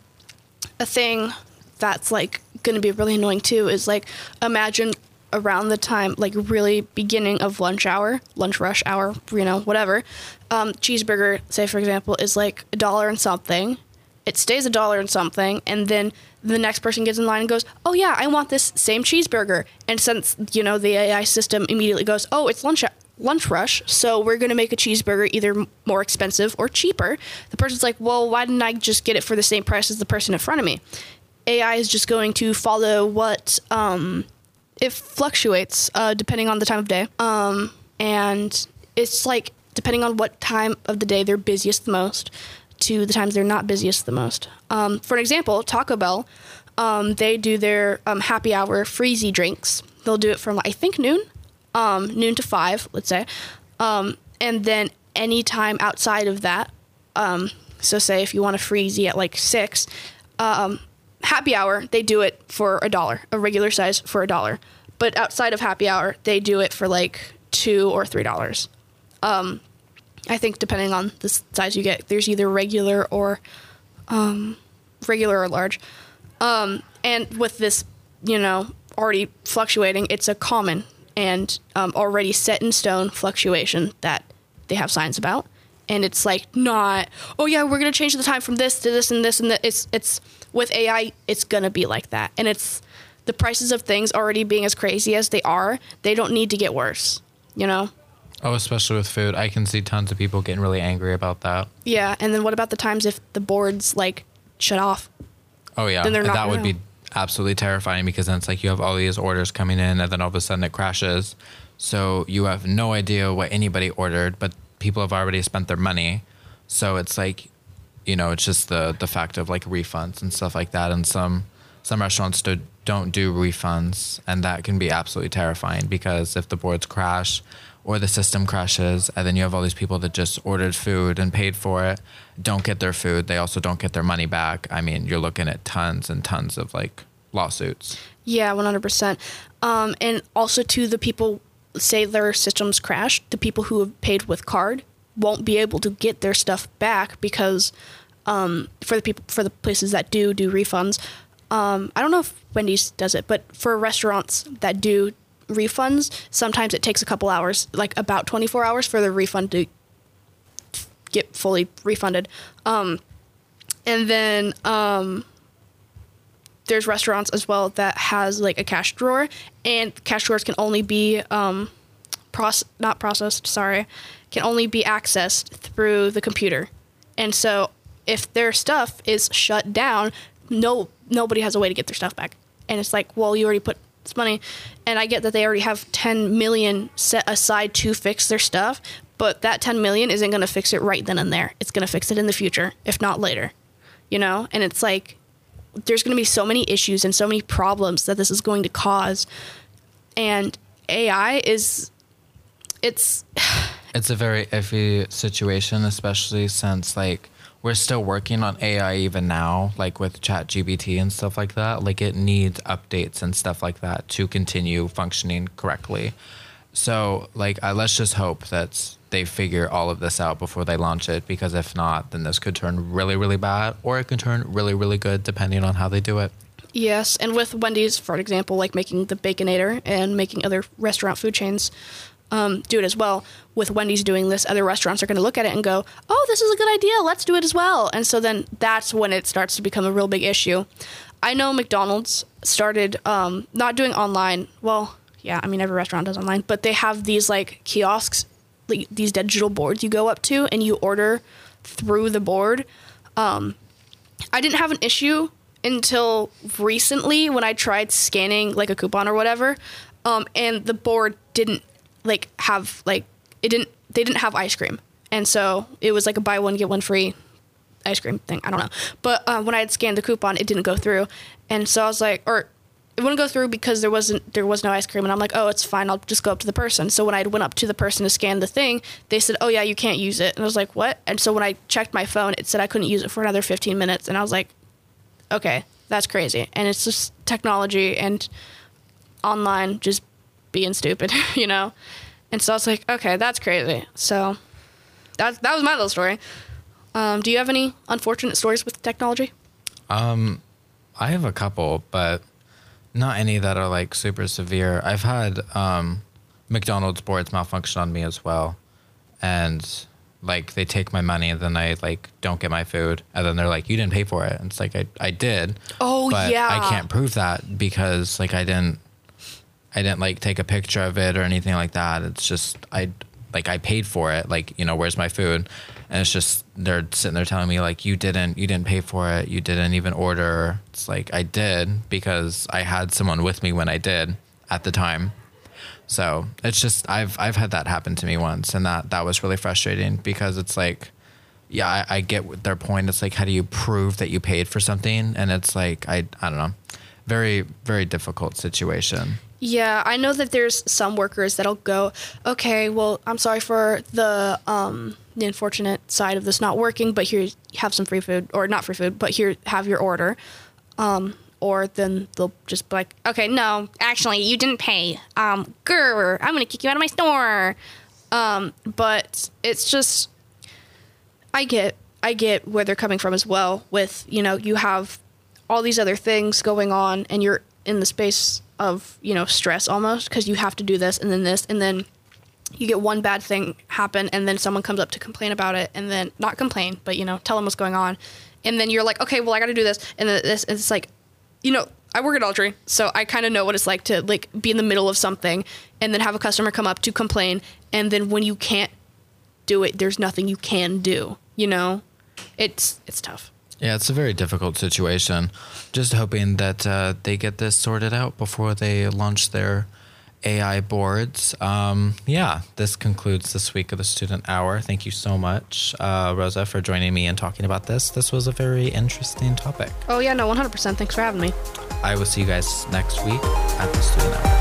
a thing that's like going to be really annoying too is like, imagine around the time, like really beginning of lunch hour, lunch rush hour, you know, whatever. Um, cheeseburger, say for example, is like a dollar and something. It stays a dollar and something. And then the next person gets in line and goes, oh yeah, I want this same cheeseburger. And since, you know, the A I system immediately goes, oh, it's lunch hour. lunch rush, so we're going to make a cheeseburger either more expensive or cheaper. The person's like, well, why didn't I just get it for the same price as the person in front of me? A I is just going to follow what, um, it fluctuates uh, depending on the time of day. Um, and it's like, depending on what time of the day they're busiest the most to the times they're not busiest the most. Um, for an example, Taco Bell, um, they do their um, happy hour freezy drinks. They'll do it from, I think, noon. Um, noon to five, let's say. Um, and then any time outside of that, um, so say if you want a freezy at like six, um, happy hour, they do it for a dollar, a regular size for a dollar. But outside of happy hour, they do it for like two or three dollars. Um, I think depending on the size you get, there's either regular or um, regular or large. Um, and with this, you know, already fluctuating, it's a common and um, already set in stone fluctuation that they have signs about. And it's like not, oh yeah, we're going to change the time from this to this and this and that. It's, it's with A I, it's going to be like that. And it's the prices of things already being as crazy as they are, they don't need to get worse, you know? Oh, especially with food. I can see tons of people getting really angry about that. Yeah. And then what about the times if the boards like shut off? Oh yeah. Then they're not that would real. be absolutely terrifying, because then it's like you have all these orders coming in and then all of a sudden it crashes. So you have no idea what anybody ordered, but people have already spent their money. So it's like, you know, it's just the, the fact of like refunds and stuff like that. And some, some restaurants do, don't do refunds, and that can be absolutely terrifying, because if the boards crash or the system crashes, and then you have all these people that just ordered food and paid for it, don't get their food. They also don't get their money back. I mean, you're looking at tons and tons of like lawsuits. Yeah, one hundred percent. Um, and also to the people, say their systems crash, the people who have paid with card won't be able to get their stuff back, because um, for the people, for the places that do do refunds, um, I don't know if Wendy's does it, but for restaurants that do refunds, sometimes it takes a couple hours, like about twenty-four hours for the refund to get fully refunded. Um, and then um, there's restaurants as well that has like a cash drawer, and cash drawers can only be um, proce- not processed, sorry, can only be accessed through the computer. And so if their stuff is shut down, no nobody has a way to get their stuff back. And it's like, well, you already put this money, and I get that they already have ten million set aside to fix their stuff, but that ten million isn't going to fix it right then and there. It's going to fix it in the future, if not later, you know? And it's like, there's going to be so many issues and so many problems that this is going to cause. And A I is, it's... It's a very iffy situation, especially since, like, we're still working on A I even now, like with ChatGPT and stuff like that. Like, it needs updates and stuff like that to continue functioning correctly. So, like, I, let's just hope that they figure all of this out before they launch it, because if not, then this could turn really, really bad, or it could turn really, really good, depending on how they do it. Yes, and with Wendy's, for example, like making the Baconator and making other restaurant food chains um, do it as well. With Wendy's doing this, other restaurants are going to look at it and go, oh, this is a good idea, let's do it as well. And so then that's when it starts to become a real big issue. I know McDonald's started um, not doing online, well, yeah, I mean, every restaurant does online, but they have these like kiosks, like these digital boards you go up to and you order through the board. Um, I didn't have an issue until recently when I tried scanning like a coupon or whatever, um, and the board didn't like have like it didn't they didn't have ice cream, and so it was like a buy one get one free ice cream thing. I don't know, but uh, when I had scanned the coupon, it didn't go through, and so I was like, or it wouldn't go through because there wasn't there was no ice cream, and I'm like, oh, it's fine, I'll just go up to the person. So when I went up to the person to scan the thing, they said, oh yeah, you can't use it, and I was like, what? And so when I checked my phone, it said I couldn't use it for another fifteen minutes, and I was like, okay, that's crazy. And it's just technology and online just being stupid, you know? And so I was like, okay, that's crazy. So that, that was my little story. Um, do you have any unfortunate stories with technology? Um, I have a couple, but not any that are like super severe. I've had um, McDonald's boards malfunction on me as well. And like they take my money and then I like don't get my food, and then they're like, you didn't pay for it. And it's like, I, I did. Oh, but yeah. I can't prove that because like I didn't I didn't like take a picture of it or anything like that. It's just I like I paid for it. Like, you know, where's my food? And it's just they're sitting there telling me like, you didn't you didn't pay for it. You didn't even order. It's like, I did because I had someone with me when I did at the time. So it's just I've I've had that happen to me once, and that that was really frustrating because it's like, yeah, I, I get their point. It's like, how do you prove that you paid for something? And it's like, I I don't know, very very difficult situation. Yeah, I know that there's some workers that'll go, okay, well, I'm sorry for the um, the unfortunate side of this not working, but here, have some free food, or not free food, but here, have your order. Um, or then they'll just be like, okay, no, actually, you didn't pay. Um, grr, I'm going to kick you out of my store. Um, but it's just, I get, I get where they're coming from as well with, you know, you have all these other things going on and you're in the space of, you know, stress almost because you have to do this and then this, and then you get one bad thing happen and then someone comes up to complain about it, and then not complain, but, you know, tell them what's going on. And then you're like, okay, well, I got to do this. And then this, and it's like, you know, I work at Altry, so I kind of know what it's like to like be in the middle of something and then have a customer come up to complain. And then when you can't do it, there's nothing you can do, you know, it's, it's tough. Yeah, it's a very difficult situation. Just hoping that uh, they get this sorted out before they launch their A I boards. Um, yeah, this concludes this week of the Student Hour. Thank you so much, uh, Rosa, for joining me and talking about this. This was a very interesting topic. Oh, yeah, no, one hundred percent. Thanks for having me. I will see you guys next week at the Student Hour.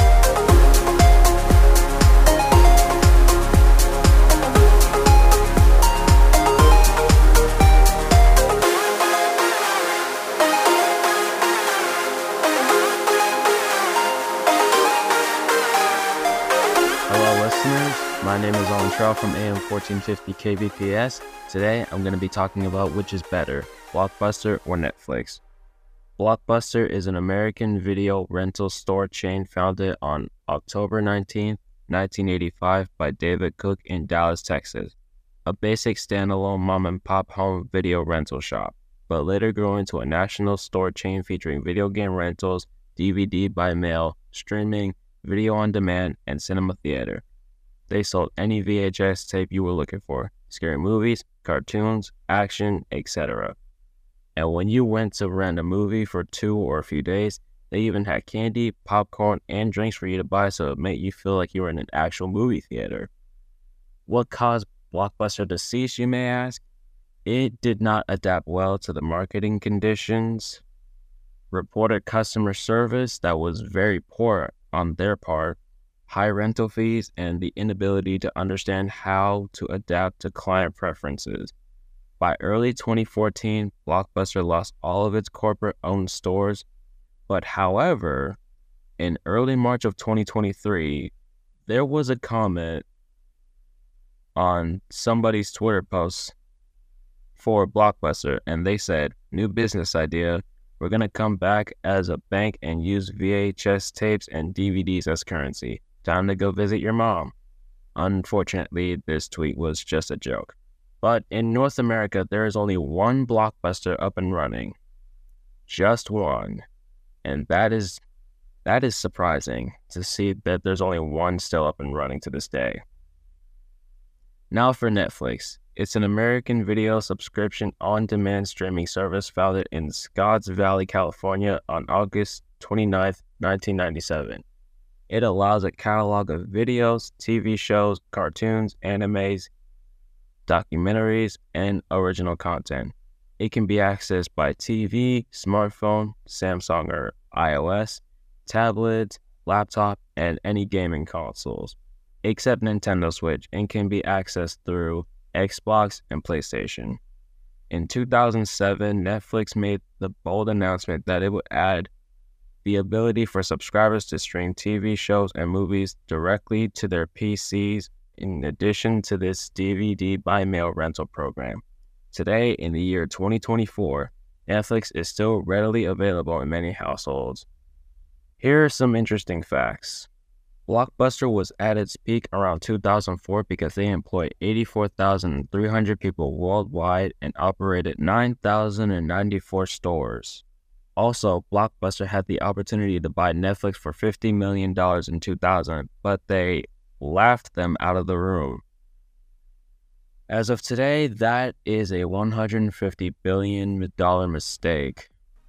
My name is Owen Trout from A M fourteen fifty K B P S. Today, I'm going to be talking about which is better, Blockbuster or Netflix. Blockbuster is an American video rental store chain founded on October nineteenth, nineteen eighty-five by David Cook in Dallas, Texas. A basic standalone mom-and-pop home video rental shop, but later grew into a national store chain featuring video game rentals, D V D by mail, streaming, video on demand, and cinema theater. They sold any V H S tape you were looking for, scary movies, cartoons, action, et cetera. And when you went to rent a movie for two or a few days, they even had candy, popcorn, and drinks for you to buy so it made you feel like you were in an actual movie theater. What caused Blockbuster to cease, you may ask? It did not adapt well to the marketing conditions, reported customer service that was very poor on their part, high rental fees, and the inability to understand how to adapt to client preferences. By early twenty fourteen, Blockbuster lost all of its corporate-owned stores, but however, in early March of twenty twenty-three, there was a comment on somebody's Twitter post for Blockbuster, and they said, "New business idea, we're going to come back as a bank and use V H S tapes and D V Ds as currency. Time to go visit your mom." Unfortunately, this tweet was just a joke. But in North America, there is only one Blockbuster up and running. Just one. And that is that is surprising to see that there's only one still up and running to this day. Now for Netflix. It's an American video subscription on-demand streaming service founded in Scotts Valley, California on August twenty-ninth, nineteen ninety-seven. It allows a catalog of videos, T V shows, cartoons, animes, documentaries, and original content. It can be accessed by T V, smartphone, Samsung or iOS, tablet, laptop, and any gaming consoles, except Nintendo Switch, and can be accessed through Xbox and PlayStation. In two thousand seven, Netflix made the bold announcement that it would add the ability for subscribers to stream T V shows and movies directly to their P Cs in addition to this D V D by mail rental program. Today, in the year twenty twenty-four, Netflix is still readily available in many households. Here are some interesting facts. Blockbuster was at its peak around two thousand four because they employed eighty-four thousand three hundred people worldwide and operated nine thousand ninety-four stores. Also, Blockbuster had the opportunity to buy Netflix for fifty million dollars in two thousand, but they laughed them out of the room. As of today, that is a one hundred fifty billion dollars mistake.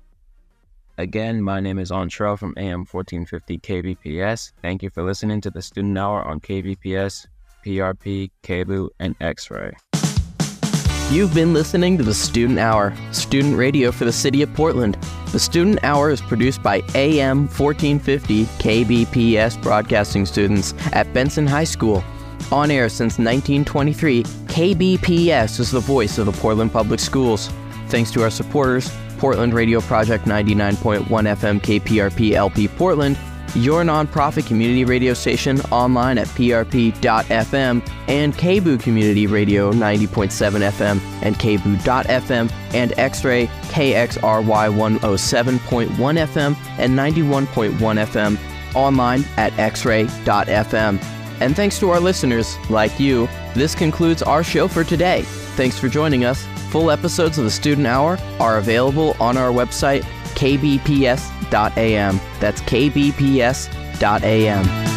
Again, my name is Ontrell from A M fourteen fifty K B P S. Thank you for listening to the Student Hour on K B P S, P R P, K B U, and X-Ray. You've been listening to the Student Hour, student radio for the city of Portland. The Student Hour is produced by A M fourteen fifty K B P S broadcasting students at Benson High School. On air since nineteen twenty-three, K B P S is the voice of the Portland Public Schools. Thanks to our supporters, Portland Radio Project ninety-nine point one F M K P R P L P Portland, your nonprofit community radio station online at P R P dot F M, and K B U Community Radio ninety point seven F M and K B U dot F M, and X-Ray K X R Y one oh seven point one F M and ninety-one point one F M online at X Ray dot F M. And thanks to our listeners, like you, this concludes our show for today. Thanks for joining us. Full episodes of the Student Hour are available on our website, K B P S dot A M. That's K B P S dot A M.